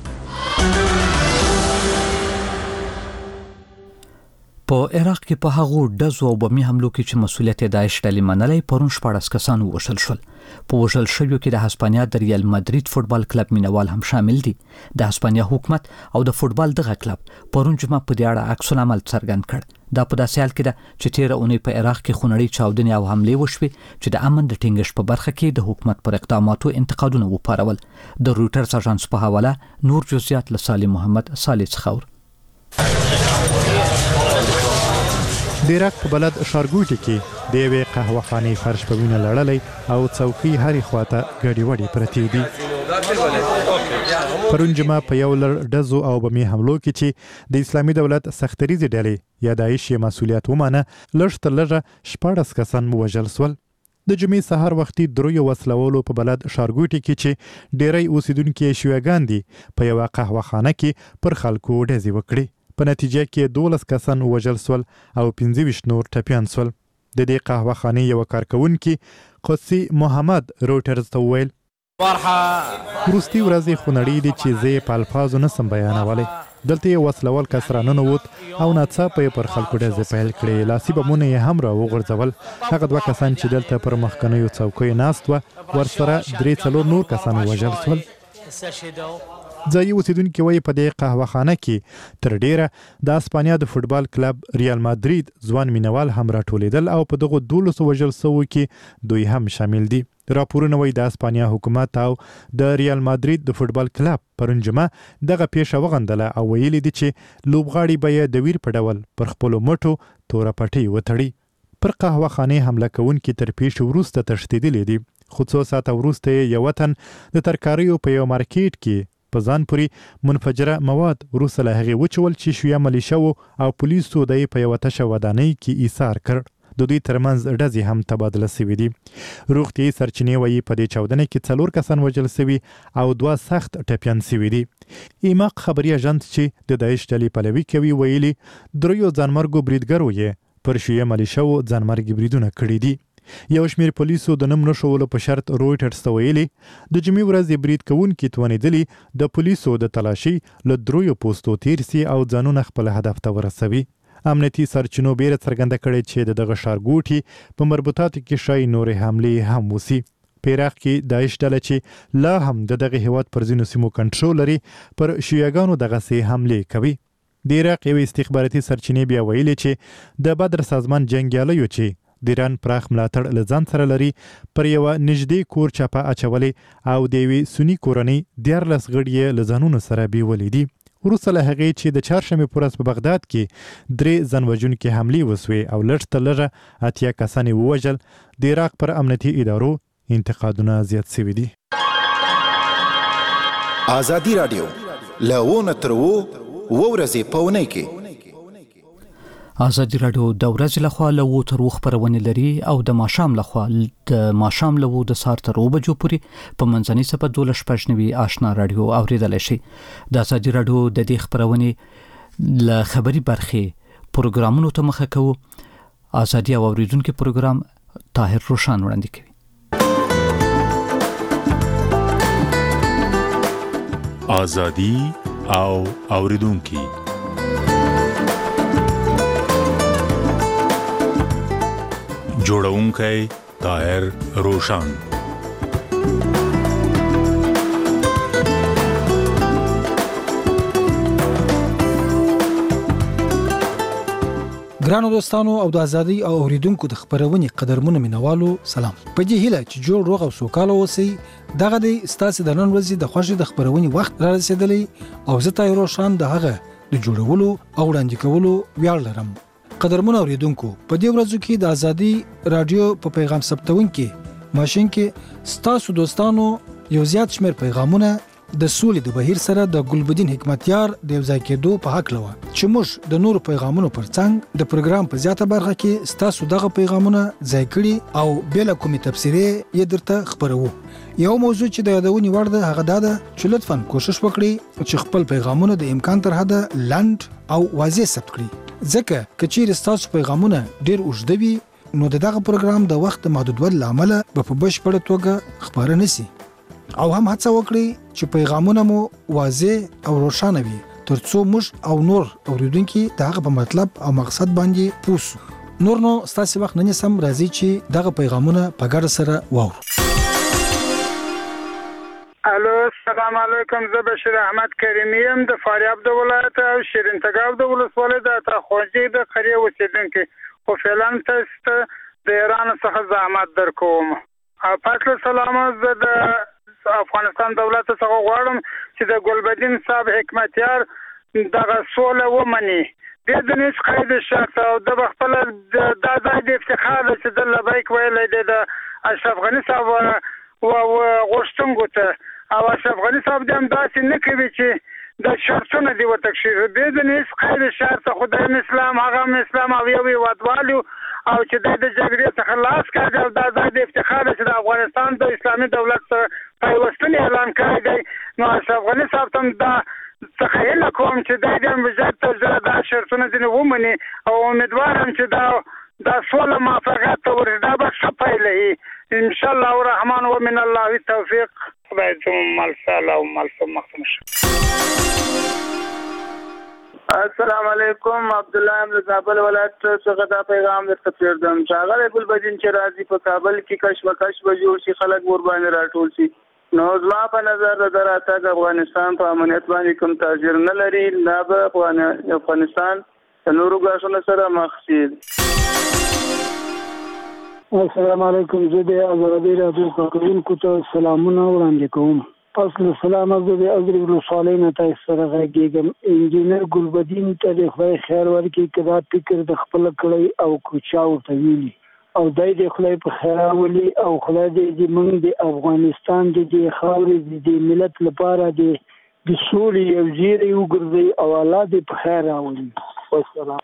په عراق کې په هغو ډزو او بمي حملو کې چې مسؤلیت داعش ډلې منلې پرون 14 کسان وژل شول. په وژل شویو کې د هسپانیا د ریال مادرید فوتبال کلب مینوال هم شامل دي. د هسپانیا حکومت او د فوتبال دغه کلب پرون جمعه په دې اړه عکس العمل څرګند کړ. دا په داسې حال کې ده چې 13 اونۍ په عراق کې خونړۍ چاودنې او حملې وشوې چې د امن د ټینګښت په برخه کې د حکومت پر اقداماتو انتقادونه وپارول. د رويټرز اژانس په حواله نور جزئیات له سالم محمد صالح څخه. د عراق په بلد شارګوټي کې د یوې قهوهخانې فرش په وینه لړلی او څوکۍ هرې خواته ګډې وډې پرتې دي. پرون جمعه په یو لړ ډزو او بمي حملو کې چې د اسلامي دولت سختریزې ډلې یا داعش یې مسؤلیت ومانه لږ تر لږه 14 کسان ووژل شول. د جمعې سهار وختي درویو وسلوالو په بلد شارګوټي کې چې ډېری اوسیدونکي شیعاګان دي په یوه قهوهخانه کې پر خلکو ډزې وکړي. په نتیجه کې 12 کسان وژل شول او 25 نور ټپیان شول. د دې قهوهخانې یو کارکونکي قصي محمد رويټرز ته وویل وروستي ورځې خونړۍ دي چې زه په الفاظو نسم بیانولی. دلته یو وسلوال کس راننوت او ناڅاپه یې پر خلکو ډزې پیل کړې. لاسي بمونه یې هم راوغورځول. هغه 2 کسان چې دلته پر مخکنیو څوکیو ناست وه ورسره 3-4 نور کسان وژل شول. ځایي اوسیدونکي وایي په دې قهوهخانه کې تر ډیره د اسپانیا د فوتبال کلب ریال مادرید ځوان مینوال هم راټولېدل او په دغه 12 وژل شویو کې دوی هم شامل دي. راپورونه وایي د اسپانیا حکومت او د ریال مادرید د فوتبال کلب پرون جمعه دغه پیښه وغندله او ویلي دي چې لوبغاړي به یې د ویر په ډول پر خپلو مټو توره پټۍ وتړي. پر قهوهخانې حمله کوونکي تر پیښې وروسته تښتېدلي دي. خو څو ساعته وروسته یو وطن د ترکاریو په یو مارکیټ کې په ځان پورې منفجره مواد وروسته له هغې وچول چې شیعه ملیشو او پولیسو د یې په یوه تشه ودانۍ کې ایثار کړ. د دوی ترمنځ ډزې هم تبادله شوي دي. روغتیایي سرچینې وایي په دې چاودنې کې 4 کسان وژل شوي او 2 سخت ټپیان شوي دي. ایماق خبري اژانس چې د داعش ډلې پلوي کوي ویلي 3 ځانمرګو بریدګرو یې پر شیعه ملیشو ځانمرګي بریدونه کړي دي. یو شمیر پولیسو د نوم نشولو په شرط رويټرز ته ویلي د جمعې ورځې برید کوونکي توانېدلي د پولیسو د تلاشي له 3 پوستو تیر سي او ځانونه خپل هدف ته ورسوي. امنیتي سرچینو بیره څرګنده کړې چې دغه ښارګوټي په مربوطاتو کې شای نورې حملې هم وسی. په عراق کې داعش ډله چې لا هم دغه هیواد پر ځینو سیمو کنټرول لري پر شیعاګانو دغسې حملې کوي. د عراق یو استخباراتي سرچینې بیا ویلي چې د بدر سازمان جنګیالیو چې د ایران پراخ ملاتړ له ځان سره لري پر یوه نږدې کور چاپه اچولې او د یوې سني کورنۍ 14 غړي یې له ځانونو سره بیولې دي. وروسته له هغې چې د چهارشنبې په ورځ په بغداد کې 3 ځانوژونکې حملې وسوې او لږ تر لږه 80 کسان یې ووژل. د عراق پر امنیتي ادارو انتقادونه زیات شوي دي. ازادي رادیو لهونه تر ورځې په اونۍ کې. ازادي راډیو د ورځې لخوا له 2 تر 2 خبرونه لري او د ماښام لخوا د ماښام له 2 د سهار تر 2 بجو پورې په منځنۍ صفحه 12 آشنا راډیو اوریدل شي. د ازادي راډیو د دې خبرونه له خبري برخې پروګرامونو ته مخه کوو. ازادي او اوریدونکو پروګرام طاهر روشان وړاندې کوي. ازادي او اوریدونکو جوړونکی طاهر روشان. ګرانو دوستانو او د ازادي او اوریدونکو د خبرونې قدرمنو مینوالو سلام. په دې هیله چې جوړ روغ او سوکاله اوسئ. دغه د ستاسو د نن ورځې د خوښۍ د خبرونې وخت را رسیدلی او زه طاهر روشان د هغه د جوړولو او وړاندې کولو ویاړ لرم. قدرمنو اوریدونکو په دې ورځو کې د ازادي رادیو په پیغام ثبتون کې ماشين کې ستاسو دوستانو یو زیات شمېر پیغامونه د سولې د بهیر سره د ګلبدین حکمتیار د ځای کېدو په حق لوه چې موږ د نورو پیغامونو پرڅنګ د پروګرام په زیاته برخه کې ستاسو دغه پیغامونه ځای کړي او بل کومي تفسیرې یې درته خبرو. یو موضوع چې د یادونې وړ ده هغه دا ده چې لطفاً کوشش وکړئ چې خپل پیغامونه د امکان تر حده لنډ او واضح ثبت کړئ. ځکه کچیر ستاسو پیغامونه ډیر اوږدوي نو دغه پروګرام د وخت محدودیت لامل په بشپړه توګه خبره نشي. او هم هڅه وکړئ چې پیغامونه مو واضح او روښانه وي ترڅو موږ او نور اوریدونکو دغه په مطلب او مقصد باندې پوښو. نور نو ستاسو وخت نه سم راځي چې دغه پیغامونه په ګډه سره واورو. الو السلام علیکم. زه بشیر احمد کریمی یم د فاریاب د ولایت او شیرین تګاب د ولسوالۍ د تاخوجي د قريه اوسیدونکو. خو فعلا تاسو ته د ایران څخه زحمت درکوم. پاتل سلام. زه د افغانستان دولت څخه غواړم چې د ګلبدین صاحب حکمتیار دغه سوله ومني. د دې قید شرط او د خپل د افتخار چې د لبیک ویلې د اشرف غنی صاحب او غوښتنګو ته او اشرف غنی صاحب د امداسي نه کوي چې د شرطونه دی وتکشیر د دې قید شرط خدای اسلام هغه اسلام او یو وادوالو او چې د جګړې څخه خلاص کړي او د افتخار چې د افغانستان د اسلامي دولت سره پیوستنی اعلان کړی دی. نو اشرف غنی صاحب ته دا څخه کوم چې د دې وزارت د شرطونه دي ومني او امیدوارم چې دا سوله موافقت ته ورسېږي به شپایلې ان شاء الله الرحمن ومن الله التوفیق. خدای دې مل سلام او مل مختم. السلام علیکم. عبد الله ام زابل ولایت څخه دا پیغام درته پیردم چې هغه ګلبدین چې راځي په کابل کې کشمکش به جوړ شي خلک ور باندې راټول شي. نو زما په نظر درته افغانستان په امنیت باندې کوم تاثیر نه لري. نه به افغانستان نورو ګاسونو سره مخ شي. السلام علیکم. زه د ازادي راډیو کارکونکو ته سلامونه وړاندې کوم. اصل سلام از د ازری ولسوالۍ نه تاسو سره غږیږم. انجینر ګلبدین ته د خدای خیر ورکړي کدا فکر د خپل کړی او کوچاو ته ویلي او دای د خدای په خیر ولي او خدای دې موږ د افغانستان د خاورې د ملت لپاره د سولې او زیری وګرځي او الله دې په خیر ولي. والسلام.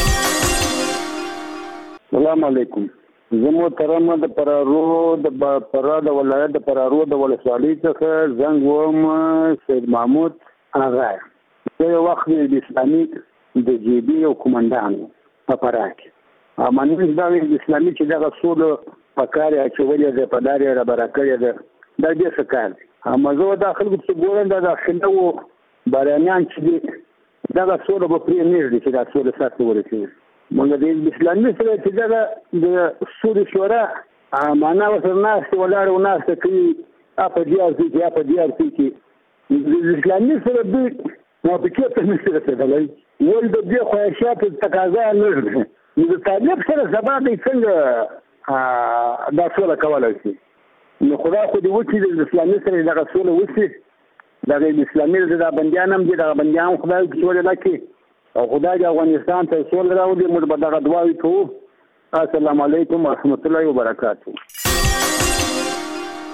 السلام علیکم. زمو ترمه د پرارو د ولایت د پرارو د ولسوالۍ څخه زنګ وم سید محمود هغه یو وخت د اسلامي د جیبي او کومندان په پراک اماني د اسلامي چې دغه سولو پکاري اچولې د پداري را برکړې ده د دې څخه امازو داخل کې ګورم د داخله وو بارانيان چې دغه سولو په پرې نه دي چې دا سولو ساتل ورته موږ د اسلامي سره چې دا د سوري شورا معنا وسرناس ولار او ناس کوي اپ دیارسي کې د اسلامي سره د موافقت نه سره تدلی ول د دې خواهشات تقاضا نه لري. د طالب سره سبا د څنګه دا سوله کولای شي. نو خدا خو دې وکړي د اسلامي سره دغه سوله وشي. د اسلامي د بندیانم دي د بندیان خدای کې سوله لکه او خدای د افغانستان ته سوله راوړي. موږ به دغه دعا وکړو. السلام علیکم ورحمت الله وبرکاته.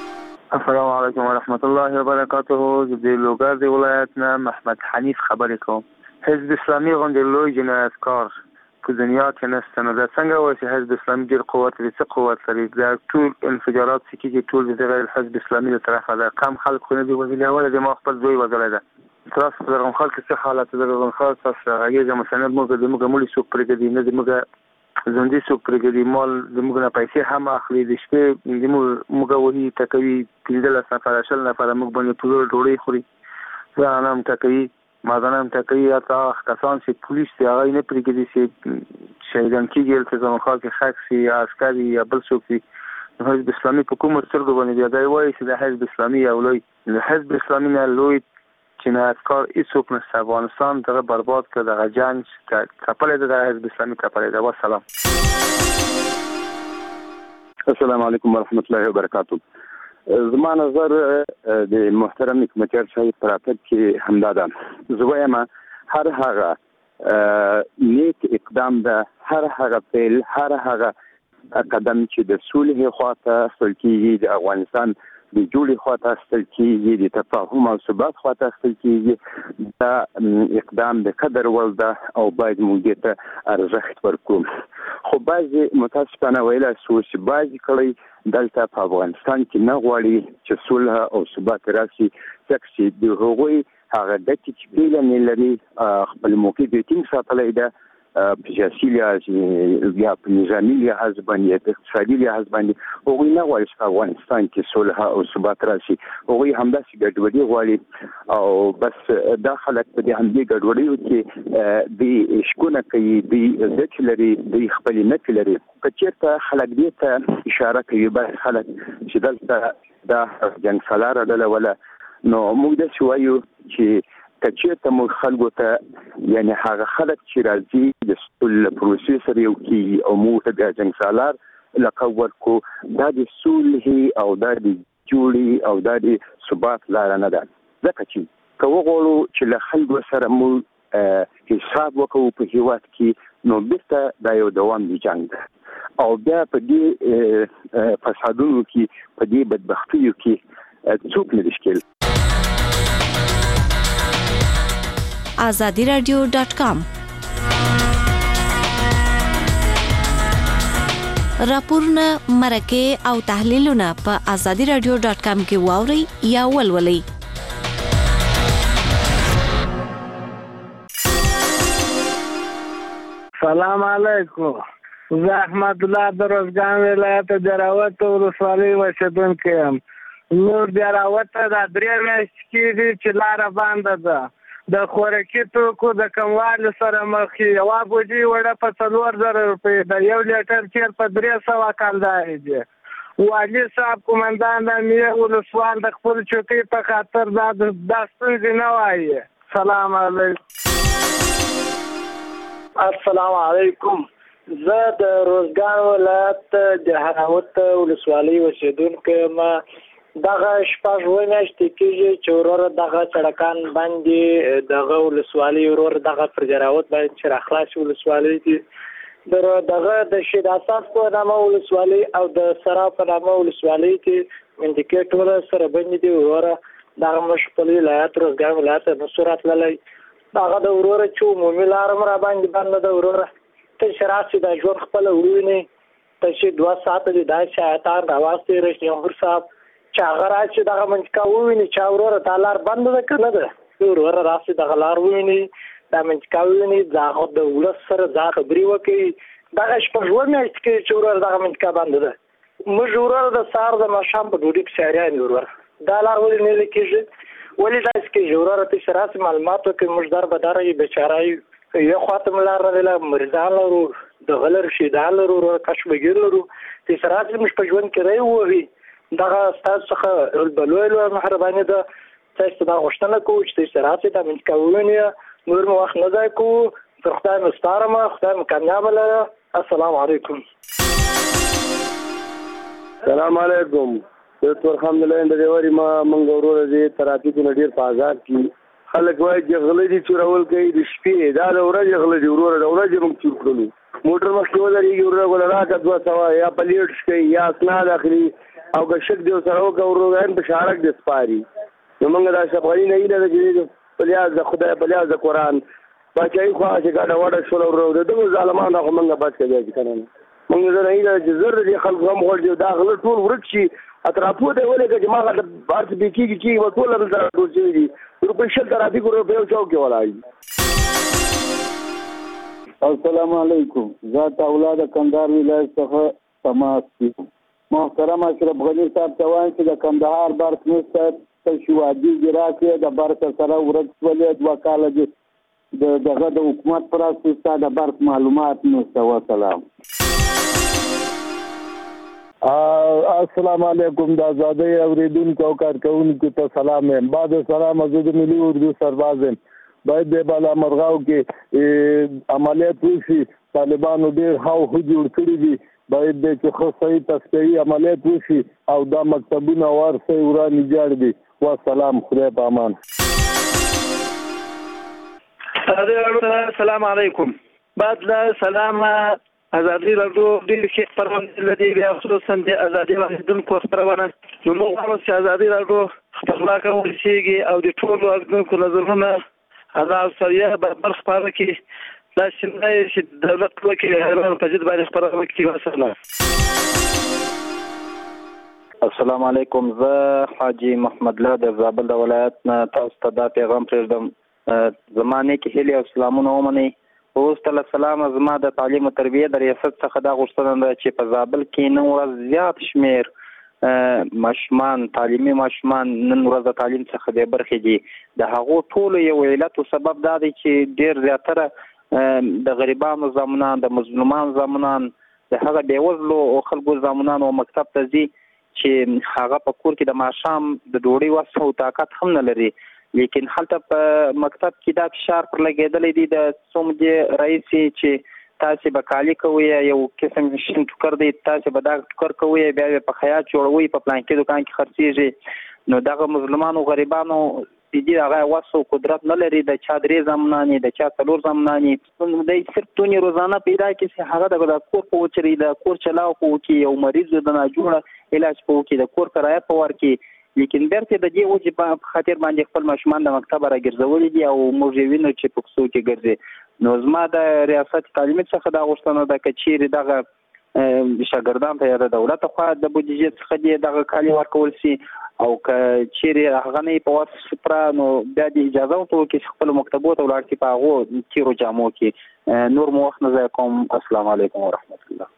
السلام علیکم ورحمت الله وبرکاته. د لوګر د ولایت نه محمد حنیف خبرې کوم. حزب اسلامي غونډې لوی جنایتکار په دنیا کې نشته، نو دا څنګه وایي چې حزب اسلامي ډېر قوت لري؟ څه قوت لري؟ دا ټول انفجارات چې کېږي ټول د غیر حزب اسلامي له طرفه ده. کم خلک خو نه دي وژلي، اوله د ما خپل زوی وژلی ده. تاسو په دغه خلک څه حالت د دغه خلک تاسو هغې مثلا موږ د موږ مولي څوک پرېږدي نه د موږ ژوندي څوک پرېږدي، مال د موږ نه پیسې هم اخلي، د شپې د موږ وهي ټکوي، 15 نفره 20 نفره موږ باندې په ډوډۍ خوري، ځان هم ټکوي، مازن هم ټکوي. حتی کسان چې پولیس دي هغه نه پرېږدي چې شهیدان کېږي هلته زموږ خلک ښخ شي یا عسکر یا بل څوک وي. حزب اسلامي په کومو سترګو باندې بیا دی وایي چې د حزب اسلامي یو لوی د حزب اسلامي نه لوی جنایتکار هیڅوک نشته. افغانستان دغه برباد کړ، دغه جنګ کپلی ده، د حزب اسلامي کپلی ده. والسلام. السلام علیکم ورحمت الله وبرکاته. زما نظر د محترم حکمتیار صاحب پر راتګ کې همدا ده. زه وایم هر هغه نیک اقدام ده، هر هغه فعل، هر هغه قدم چې د صلح خواته اخیستل کېږي، د افغانستان د جوړې خواته اخیستل کېږي، د تفاهم او ثبات خواته اخیستل کېږي، دا اقدام د قدر وړ ده او باید موږ دې ته ارزښت ورکړو. خو بعضې متاسفانه ویلی شو چې بعضې کړۍ دلته په افغانستان کې نه غواړي چې صلح او ثبات راشي، ځکه چې د هغوی هغه ډکې چې پیله نه لري خپل موقع د ټینګ ساتلی ده په سیاسي لحاظ یا په نظامي لحاظ باندې، په اقتصادي لحاظ باندې. هغوی نه غواړي چې په افغانستان کې صلح او ثبات راشي، هغوی همداسې ګډوډي غواړي او بس دا خلک په دې همدې ګډوډیو کې دوی شکونه کوي، دوی ځکې لري، دوی خپلې نفي لري. که چېرته خلک دې ته اشاره کوي بعض خلک چې دلته دا جنګ سالاره ډله وله، نو موږ داسې وایو چې که چېرته موږ خلکو ته یعنې هغه خلک چې راځي د صلح پروسې سره یو کېږي او موږ ته د جنګ سالار لقب ورکړو، دا د صلح او دا د جوړې او دا د ثبات لاره نه ده. ځکه چې که وغواړو چې له خلکو سره موږ حساب وکړو په هېواد کې، نو بیرته دا یو دوامدی جنګ ده او بیا په دې فسادونو کې، په دې بدبختیو کې څوک نه دي ښکېل. azadiradio.com راپورونه، مرکې او تحلیلونه په azadiradio.com کې واورئ یا ولولئ. سلام علیکم. زه احمد الله د روزګان ولایت جراوت ولسوالۍ اوسېدونکی یم. نور جراوت ته دا 3 میاشتې کېږي چې لاره بنده ده. د خوراکي توکو د کموالي سره مخ یې. یوه بوجۍ وړه په 4000 روپۍ ده، 1 لیټر تېل په 300 کلدارې دي. والي صاحب قومندان د امیر ولسوال د خپل چوکۍ په خاطر دا ستونزې نه وایي. سلام علیکم. السلام علیکم. زه د روزګان ولایت د هراوت ولسوالۍ اوسېدونکی یم. دغه شپږ میاشتې کېږي چې وروره دغه سړکان باندې دغه ولسوالۍ وروره دغه پر جراوت باندې چې راخلاصې ولسوالۍ دي، دغه د شید اساس په نامه ولسوالۍ او د سرا په نامه ولسوالۍ کې منطقې ټوله سره بندې دي. وروره دغه موږ خپل ولایت روزګان ولایت نه سو راتللی، هغه د وروره چې عمومي لاره هم راباندې بنده ده. وروره ته چې راسې دا ژوند خپله ووینې، ته چې 2 ساعته دي دا شایطان راواستې رشنیهور صاحب چې هغه راشي دغه منطقه وویني چې وروره دا لار بنده ده که نه ده. وروره راسي دغه لار وویني، دا منطقه وویني، هغه د ولس سره دا خبرې وکړي. دغه شپږ میاشتې کې چې وروره دغه منطقه بنده ده. موږ وروره د سهار د ماښام په ډوډۍ پسې حیران یو. وروره دا لار ولې نه کېږي؟ ولې داسې کېږي؟ وروره ته چې راسي معلومات وکړي، موږ در بداره یو بیچاره یو. یو خواته مو لار نه ده، مریضان لرو، دغه لرو، شهیدان لرو، وروره کشمګیر لرو. ته چې راسي موږ په ژوند کې ووهي. دغه ستاسو څخه لویه مهرباني ده، تاسو دا غوښتنه کوو چې تاسو راسئ دا منطقه ووینئ. نور مو وخت نه ضایع کوو. تر خدای مو سپارمه، خدای مو کامیابه لره. السلام علیکم. سلام علیکم. زه الحمدلله د دیواري ما منګ وروره دې ترافیکونه ډېر په آزاد کړي. خلک وایي چې غله دي چورول کوي د شپې، دا د ورځې غله دي. وروره د ورځې موږ چور کړلو، موټر مخکې ودرېږي، وروره راکړه 200 یا په لیټ شي یا اسناد اخلي او ګشک دی سره وګورو په شارک د سپاری نو موږ دا شپغلی نه ایله چې بلیاز د خدای بلیاز د قران باچای خو چې ګاډه وړه شول ورو د ظالمانو خو موږ بس کوي کنه موږ زه نه ایله چې زر دي خلک هم غوړ دا غل ټول ورک شي اطرافو ته ولې چې ما د بارت بکیږي چې و ټول له ټول شي دي په شل ترافیک ورو په چوک کې ولای. السلام علیکم. ذات اولاد کندهار ولایت څخه تماس دي. محترم اشرف غنی صاحب توان چې د کندهار بارت مستر شوادي ګراکه د بارت سره ورځ ولید وکاله دي دغه د حکومت پر اساس د بارت معلومات مستوى سلام. السلام علیکم. د آزادۍ اوریدونکو او کارکونکو ته سلام. بعد سلام حضرت ملي اردو سرباز باید د بالا مرغاو کې عملیات وشي. طالبانو ډېر هاو جوړ کړی دي. باید د خو صحیح تسکری عملیات وشي او دا مکتبونه ورسې ورانی جوړ دي. والسلام. خدای په امان. السلام علیکم. بعد لا سلام ازادي راډیو ډېر ښه خبرونه لري بیا خصوصا د ازادي واحدونکو خبرونه نو موږ غواړو چې ازادي راډیو خپلواکه ورسیږي او د ټولو واحدونکو نظرونه ازاد سریه برخه پاره کې دا چې دولت وکیل هرمان په جد باندې خبره وکړي. وسلام. السلام علیکم. زه حاجی محمد الله د زابل د ولایت نه تاسو ته دا پیغام پرېږدم. زمانه کې هلي او سلامونه ومني. وروسته سلام. زما د تعلیم او تربیه د ریاست څخه دا غوښتنه ده چې په زابل کې نن ورځ زیات شمیر ماشومان تعلیمي ماشومان نن ورځ د تعلیم څخه د برخې دي. د هغو ټولو یو علت او سبب دا دی چې ډېر زیاتره د غریبانو زامنان د مظلومان زامنان د هغه بېوزلو او خلکو زامنان او مکتب ته ځي چې هغه په کور کې د ماښام د ډوډۍ وس او طاقت هم نه لري. لیکن هلته په مکتب کې دا فشار پر لګېدلی دی د څومره رئیس چې تاسو به کالی کوئ یو قسم شین ټوکر دی تاسو به دا ټوکر کوئ بیا په خیاط جوړوي په پلان کې دکان کې خرڅیږي. نو دغه مظلومانو غریبانو دې هغه وسو قدرت نه لري د چا درې زمانانی د چا څلور زمانانی د صرف تونی روزانه پیدا کې هغه د کور په وچري د کور چلاو په کې یو مریض د نه جوړه علاج په کې د کور کرایه په ور کې. لیکن برته د دې وجه په خاطر باندې خپل ماشومان د مکتب راګرځولې دي او موږ وینو چې په څو کې ګرځي. نو زما د ریاست تعلیمي څخه دا غوښتنه ده چې چیرې دغه شاګردان ته د دولت خوا د بودیجې څخه دغه کالي ورکول شي او چیرې هغه نه په واسه پر نو د اجازه ورکړي چې خپل مکتبونو ته ولاړ شي په هغه تیرو جامو کې. نور مو وخت نه ضایع کوم. السلام علیکم ورحمت الله.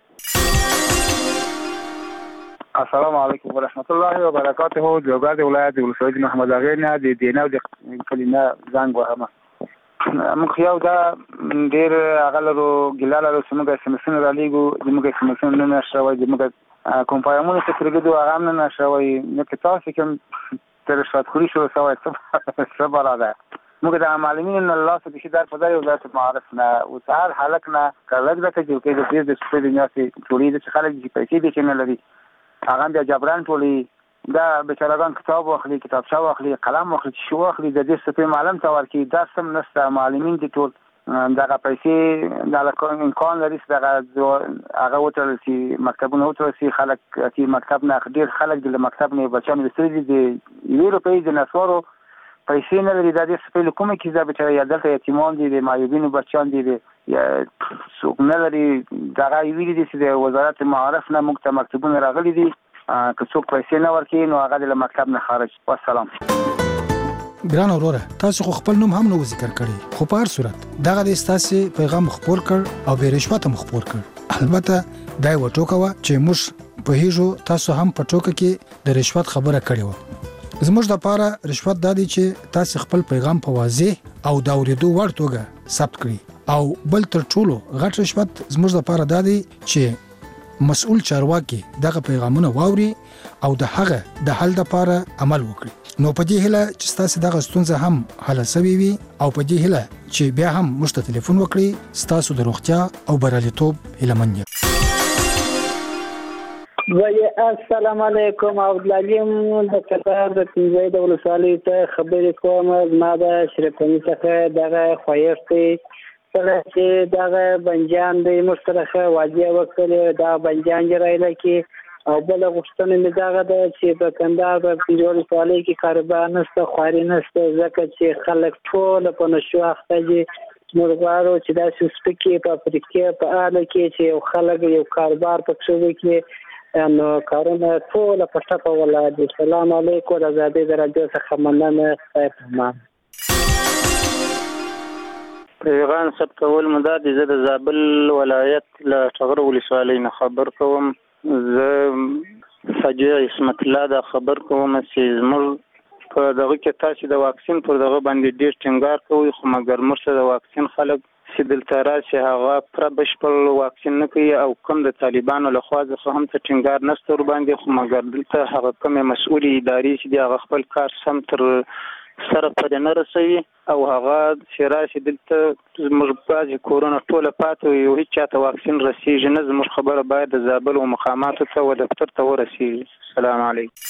السلام علیکم ورحمت الله وبرکاته. جوګا د ولایت ولسوالۍ محمد اغه نه د دینه د کلینا زنګ وهمه موږ یو دا ډیر اغلرو ګلالو سمګه سمسن را لګو دمګه سمسن نه شوی دمګه کوم پایمونه چې ترګدو هغه نه شوی نه تاسو کوم تر شات خوري شو سوای څه براده موږ د معلمین الله سبحانه شي در فضای او ذات معرفنا او سهار حلقنا کله د چې کې د دې دنیا سي ټولې د خلک چې پیسې دي چې نه لري هغه بیا جبران ټولې دا بیچارهګان کتاب واخلي کتابچه واخلي قلم واخلي شو واخلي د دې سپې معلم ته ورکړي دا سم نشته. معلمین دي ټول دغه پیسې د امکان لري چې هغه وتل چې مکتبونه وتل چې خلک چې مکتب نه ډېر خلک د مکتب نه بچان وستري دي یو روپۍ د نسوارو پیسې نه لري. د دې سپې کومه کې دا بیچاره یادته یتیمان دي د مایوبینو بچان دي یا څوک نه لري. دغه ویلي دي چې د وزارت معارف نه موږ ته مکتبونه راغلي دي که څوک پیسې نه ورکړي نو هغه د مکتب نه خارج. والسلام. ګران اوروره تاسو خو خپل نوم هم نو ذکر کړی خو په هر صورت دغه د تاسو پیغام خپور کړ او به رشوت هم خپور کړ. البته دا یو ټوکه چې موږ په هیڅ تاسو هم په ټوکه کې د رشوت خبره کړې و. زموږ د پاره رشوت دادی چې تاسو خپل پیغام په واضح او دا اوریدو وړ توګه ثبت کړئ او بل تر ټولو غټ رشوت زموږ د پاره دادی چې مسؤل چارواکي دغه پیغامونه واوري او د هغه د حل لپاره عمل وکړي. نو په دې هله چې تاسو دغه ستونزه هم حل سوي وي او په دې هله چې بیا هم مشته ټلیفون وکړي تاسو د روغتیا او برالتوب هیلمن یې. السلام علیکم. عبدالعلیم د قطر د پنځه د ولسوالۍ ته خبرې کوم. ما د شریفنی څخه دغه خوایښتې سره چې دغه بنجان د مشترکه واجب وکړي دا بنجان جوړایله کې او بل غوښتنه مې دغه ده چې په کندهار په پنځه ولسوالۍ کې کاروبار نشته، خواري نشته، ځکه چې خلک ټول په نشو اخته دي. موږ غواړو چې داسې سپکې په افریقا په اړه کې چې یو خلک یو کاروبار پکې وکړي، نو کارونه ټول په ټپه ولاړ دي. سلام علیکم، د ازادۍ د راډیو څخه مننه. خیر پیغام ثبتول مو دا دی، زه د زابل ولایت له ټغر ولسوالۍ نه خبر کوم. زه حاجي عصمت الله دا خبر کوم چې زموږ په دغه کې تاسو د واکسین پر دغه باندې ډېر ټینګار کوي، خو مګر موږ د واکسین خلک چې دلته راشي هغه پر بشپړ واکسین نه کوي، او کوم د طالبانو لخوا څخه هم څه ټینګار نشته ور باندې، خو مګر دلته هغه کومې مسؤلې ادارې چې هغه خپل کار سم تر سره پرې نه رسوي، او هغه چې راشي دلته زموږ بعضې کورونه ټوله پاتې وي او هېڅ چاته واکسین رسېږي نه. زموږ خبره باید د زابل و مقاماتو ته و دفتر ته ورسېږي. السلام علیکم.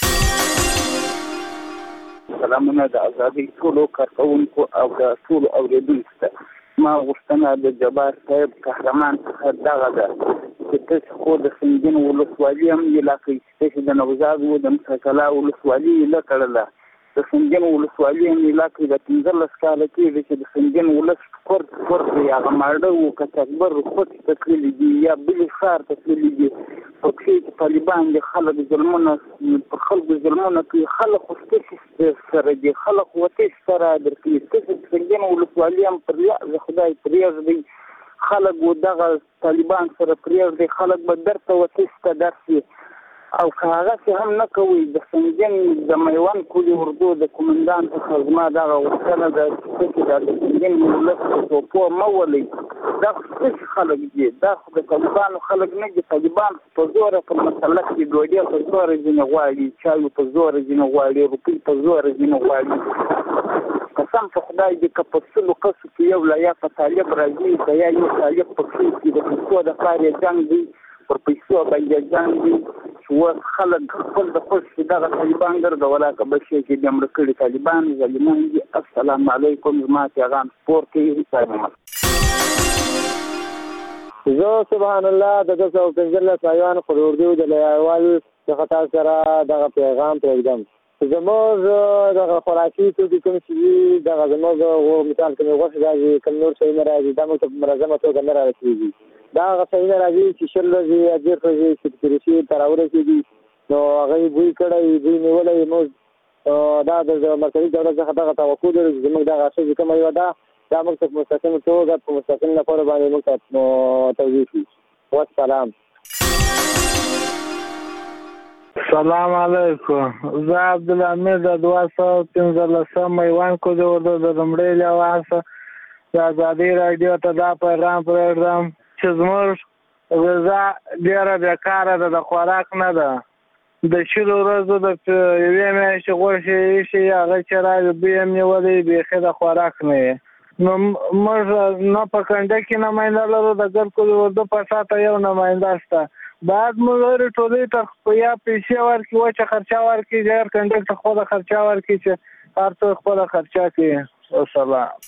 سلامونه د ازادۍ ټولو کارکوونکو او د ټولو اورېدونکو ته. ما غوښتنه د جبار صاحب قهرمان څخه دغه ده چې تاسو خو د سنګین ولسوالي هم یې لاکئ، تاسو د نوزاد و د مسکلا ولسوالي یې نه کړله، د سنګین ولسوالي هم یې لاکئ. د 15 کاله کېږي چې د سنګین ولس کورت دی، هغه ماړه و کچکبر خود ته تللي دي یا بلې ښار ته تللي دي، په کښې چې طالبان دي خلک ظلمونه پر خلکو ظلمونه کوي. خلک خو ستاسې سره دي، خلک خو تاسې سره درکوي. ستاسې د سنګین ولسوالي هم پرېږدي، خدای پرېږدي، خلک و دغه طالبان سره پرېږدي، خلک به درته و تاسې ته درسي. او که هغسې هم نه کوئ، د سنګین د میوند کلي اردو د کومندان څخه زما دغه غوښتنه ده چې د سنګین ولس په توپو مه ولئ. دا خو ستاسې خلک دي، دا خو د طالبانو خلک نه دي. طالبان په زوره په مسله کې ډوډۍ په زوره ځینې غواړي، چایو په زوره ځینې غواړي، روپۍ په زوره ځینې غواړي. قسم په خدای دې که په سلو کسو کې یو لا یا په طالب راځي، که یا یو طالب په کښې کې د پیسو دپاره یې جنګ دی، پر پیسو باندې جنګ دی، چې اوس خلک خپل د خوښ چې دغه طالبان ګرځوله، که بل شی چې دې مړه کړي طالبان ظالمان دي. السلام علیکم، زما پیغام سپور کوي. زه سبحان الله د 215 سایوان پر اردو د لیاول څخه تاسو سره دغه پیغام پرېږدم. زموږ دغه خوراکي توکي کوم چې دغه زموږ مثال کوم غوښه راځي، کوم نور شی نه راځي، دا موږ ته په منظمه توګه نه رارسېږي. دا هغه شی نه راځي چې 20 ورځې یا 10 ورځې چې تېرې ته راورسېږي، نو هغه یې بوی کړی، بوی نیولی. موږ دا د مرکزي دولت څخه دغه توقع لرو چې زموږ دغه اشیاء کومه یوه ده، دا موږ ته په مستقیمه توګه په مستقیم لپاره باندې موږ ته توضیح شي. والسلام. سلام علیکم، زه عبدالحمید د 215 میوند کلي اردو د لومړۍ لوحه د ازادۍ راډیو ته دا پیغام پرېږدم چې زموږ غذا ډېره بېکاره ده، د خوراک نه ده. د 20 ورځو د یوې میاشتې غوښې ایښي، هغه چې راځي بوی یې نیولی، بیخي د خوراک نه یې. نو موږ نه په کنډه کې نماینده لرو، د ګرد کلي اردو په شاته یو نماینده شته. باید موږ هرې ټولۍ ته یا پیسې ورکړي، وچه خرچه ورکړي، غیر کنډک ته خپله خرچه ورکړي چې هر څوک خپله خرچه کړي. والسلام.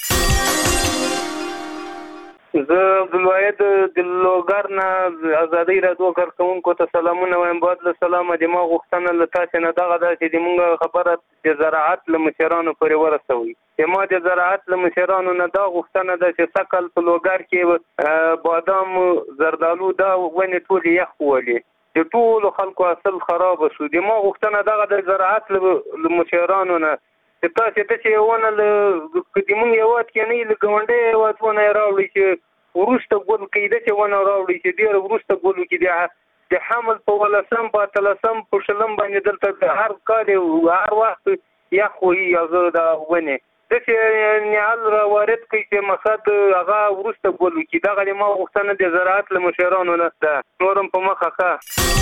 زه عبدالواحد د لوګر نه ازادۍ راډیو کارکوونکو ته سلامونه وایم. بعد له سلامه د ما غوښتنه له تاسې نه دغه ده چې د مونږ خبره د زراعت له مشرانو پورې ورسوئ. چې ما د زراعت له مشرانو نه دا غوښتنه ده چې سږ کال په لوګر کې بادام، زردالو دا ونې ټولې یخ وولې، د ټولو خلکو حاصل خرابه شو. د ما غوښتنه دغه د زراعت له مشرانو نه چې تاسې ته چې ونه که د مونږ هېواد کې نه وي، له ګاونډۍ هېواد ونه یې راوړئ چې وروسته ګل کوي، ده چې ونه راوړئ چې ډېر وروسته ګل وکړي. د حمل په 18 په 18 په 20 باندې دلته هر کال هر وخت یخ وي، هغه د ونې داسې نیال راوارد کوي چې مقصد هغه وروسته ګل وکړي. دغه د ما غوښتنه د زراعت له مشرانو نه ده. نور هم په مخه ښه.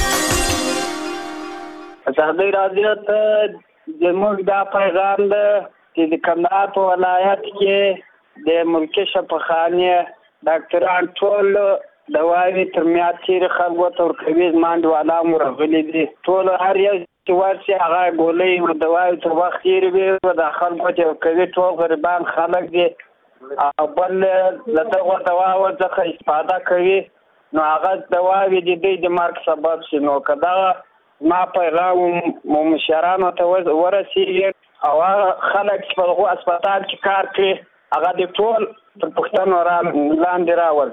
ازادۍ راډیو ته زموږ دا پیغام ده چې د کندهار په ولایت کې د ملکي شفاخانې ډاکټران ټول دواوې تر میعاد تېرې خلکو ته ورکوي. زما انډیواله مو راغلي دي، ټول هر یو چې ورشي هغه ګولۍ دواوې تر وخت تېروي، د خلکو چې ورکوي ټول غریبان خلک دي، او بل له دغو دواوو څخه استفاده کوي، نو هغه دواوې د دوی د مرګ سبب شي. نو که دغه ما پیغام مشرانو ته ورسیږي او خلک چې په دغه هسپتال کې کار کوي هغه د ټول تر پوښتنو لاندې راول.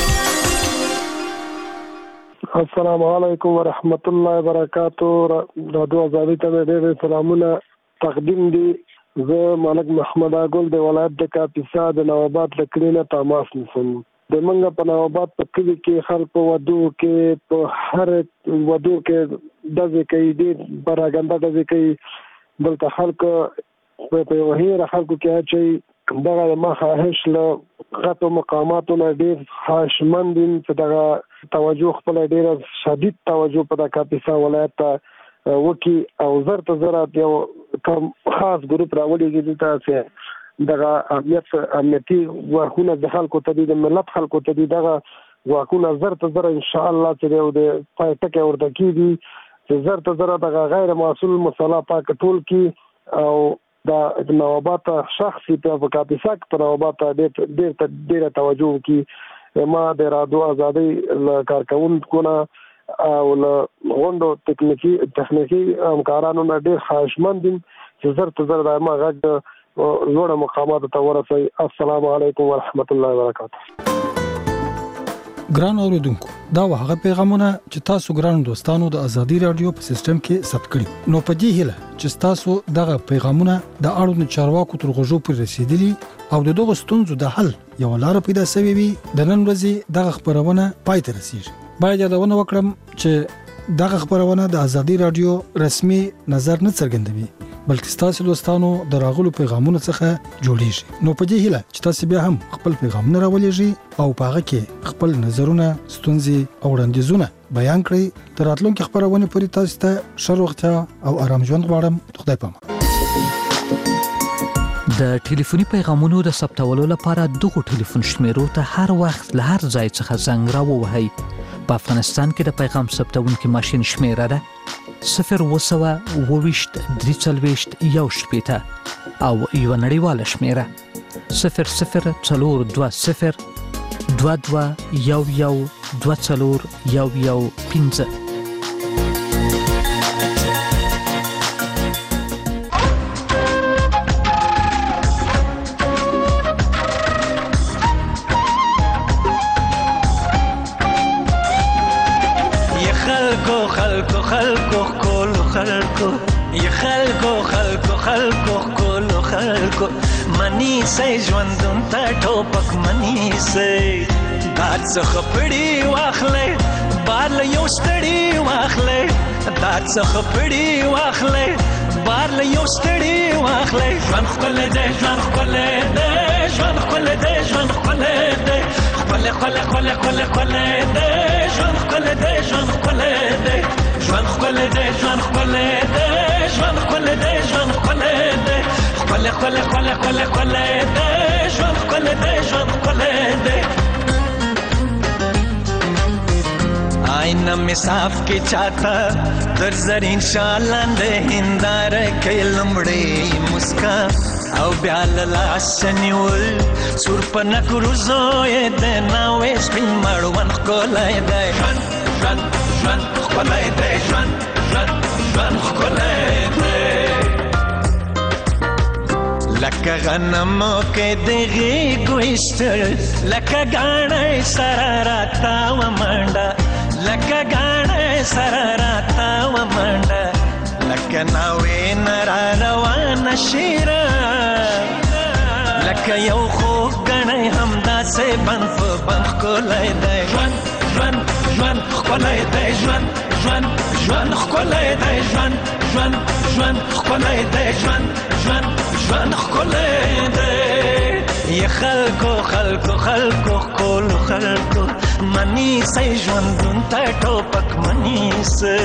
السلام علیکم ورحمت الله وبرکاتہ. رادیو آزادی ته ډېر سلامونه تقدیم دي. زه ملک محمد اګل د ولایت د کاپیسا د نواباد لکړې نه تماس نیسم. د منګ په نواباد په کلی کې خلک په ودو کې په هر ودو کې دځې کوي دي پراګنده دځې کوي بلکې خلک په وهیر خلکو کې اچي دغه مخاهش له غټو مقاماتو نه ډېر خواهشمند دي چې دغه توجه خپل ډېر شدید توجه په د کاپیسا ولایت ته وکي او زر ته زر یو کوم خاص ګروپ راوړي چې تاسو دغه امنیتي واکونه د خلکو ته د ملت خلکو ته دغه واکونه زر ته زر ان شاء الله چې د پای ټکي ورته کیږي چې زر ته زر دغه غیر مسؤل مسله پاک ټول کی او د نوابات شخصي په کاپیسا کې په نوابات ډېر توجه کی. ما د رادیو آزادۍ کارکونکو نه او غونډو تکنیکی همکارانو نه ډېر خواهشمند دي چې زر ته زر د ما غږ لوړ مقامات ته ورسوي. السلام علیکم ورحمت الله وبرکاته. ګران اوریدونکو دا هغه پیغامونه چې تاسو ګران دوستانو د ازادي رادیو په سیستم کې ثبت کړي نو په دې هیله چې تاسو دغه پیغامونه د اړوند چارواکو تر غوږو پورې رسیدلي او دغه ستونزو د حل یو لار پیدا شوي وي د نن ورځې دغه خبرونه پای ته رسیږي. باید یادونه وکړم چې دغه خبرونه د ازادي رادیو رسمي نظر نه څرګندوي بلکې تاسو دوستانو د راغلو پیغامونو څخه جوړیږي. نو په دې هیله چې تاسو بیا هم خپل پیغامونه راولېږئ او په هغه کې خپل نظرونه ستونزې او وړاندیزونه بیان کړئ. تر راتلونکي خبرونه پورې تاسو ته ښه روغتیا او آرام ژوند غواړم. خدای پامان. د ټلیفوني پیغامونو د ثبتولو لپاره دغه ټلیفون شمیرو ته هر وخت له هر ځای څخه زنګ راووهئ. په افغانستان کې د پیغام ثبتونکي ماشين شمیره ده 022-340-1 او یو نړیواله شمیره 00202211241115. خلکو منی سې ژوندون ته ټوپک منی سې دات څخه پړی واخلې بار له یو ستړی واخلې دات څخه پړی واخلې بار له یو ستړی واخلې ژوند خپل دې ژوند خپل دې ژوند خپل دې ژوند خپل دې خپل خپل خپل خپل خپل دې ژوند خپل دې ژوند خپل دې ژوند خپل دې ژوند خپل دې ژوند خپل دې ژوند خپل دې خپل خپل خپل خپل خپل دې ژوند خپل دې ژوند خپل دې آئینه می صاف کې چاته در زرین شالند هندار کې لمړې مسکا او بیا لاس نیول سور پنا کروزو یې د ناوې سپین مړوند کولای دی ژوند ژوند ژوند کولای دی ژوند ژوند ژوند کولای دی لکه غنمو کې دغه ګوشتل لکه غاڼې سره راتا و منډه لکه غاڼې سره راتا و منډه لکه ناوې نرا روان شیرا لکه یو خو غاڼې همدا سه بنف بنف کولای دی ژوند ژوند ژوند کولای دی ژوند ژوند ژوند کولای دی ژوند ژوند ژوند کولای دی ژوند ژوند ژوند کولای دی ی خلکو خلکو خلکو کول خلکو منی سې ژوندون ته ټوپک منی سې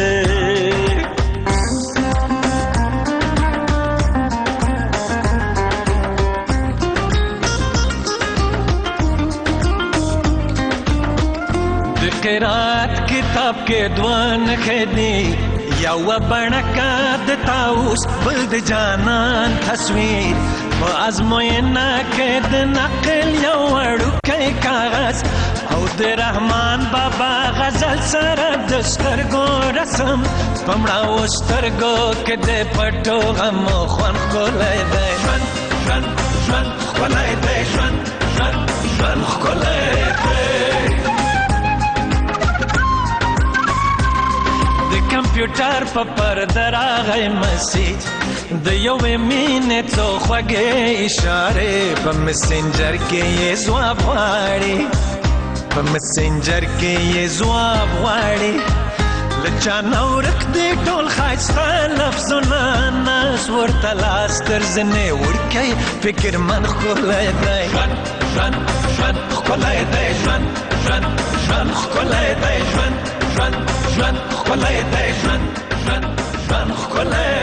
د قرات کتاب کې دوان خدي یو بڼکا د تاوس بل د جانان تصویر په ازموینه کې د نقل یو وړوکی کاغذ او د رحمان بابا غزل سره د سترګو رسم پمړه و سترګو کې د پټو غم خوان کولای دی ژوند ژوند ژوند کولای دی ژوند ژوند ژوند کولای دی د کمپیوټر په پرده راغی مسیج د یوې مینې څو خوږې اشارې په مسنجر کې یې ځواب غواړي په مسنجر کې یې ځواب غواړي له چا نه ورک دی ټول ښایسته لفظونه ناز ورته لاس تر زنې ورکوي فکر من ښکلی دی ژوند ژوند ژوند ښکلی دی ژوند ژوند ژوند ښکلی دی ژوند ژوند ژوند ښکلی دی ژوند ژوند ژوند ښکلی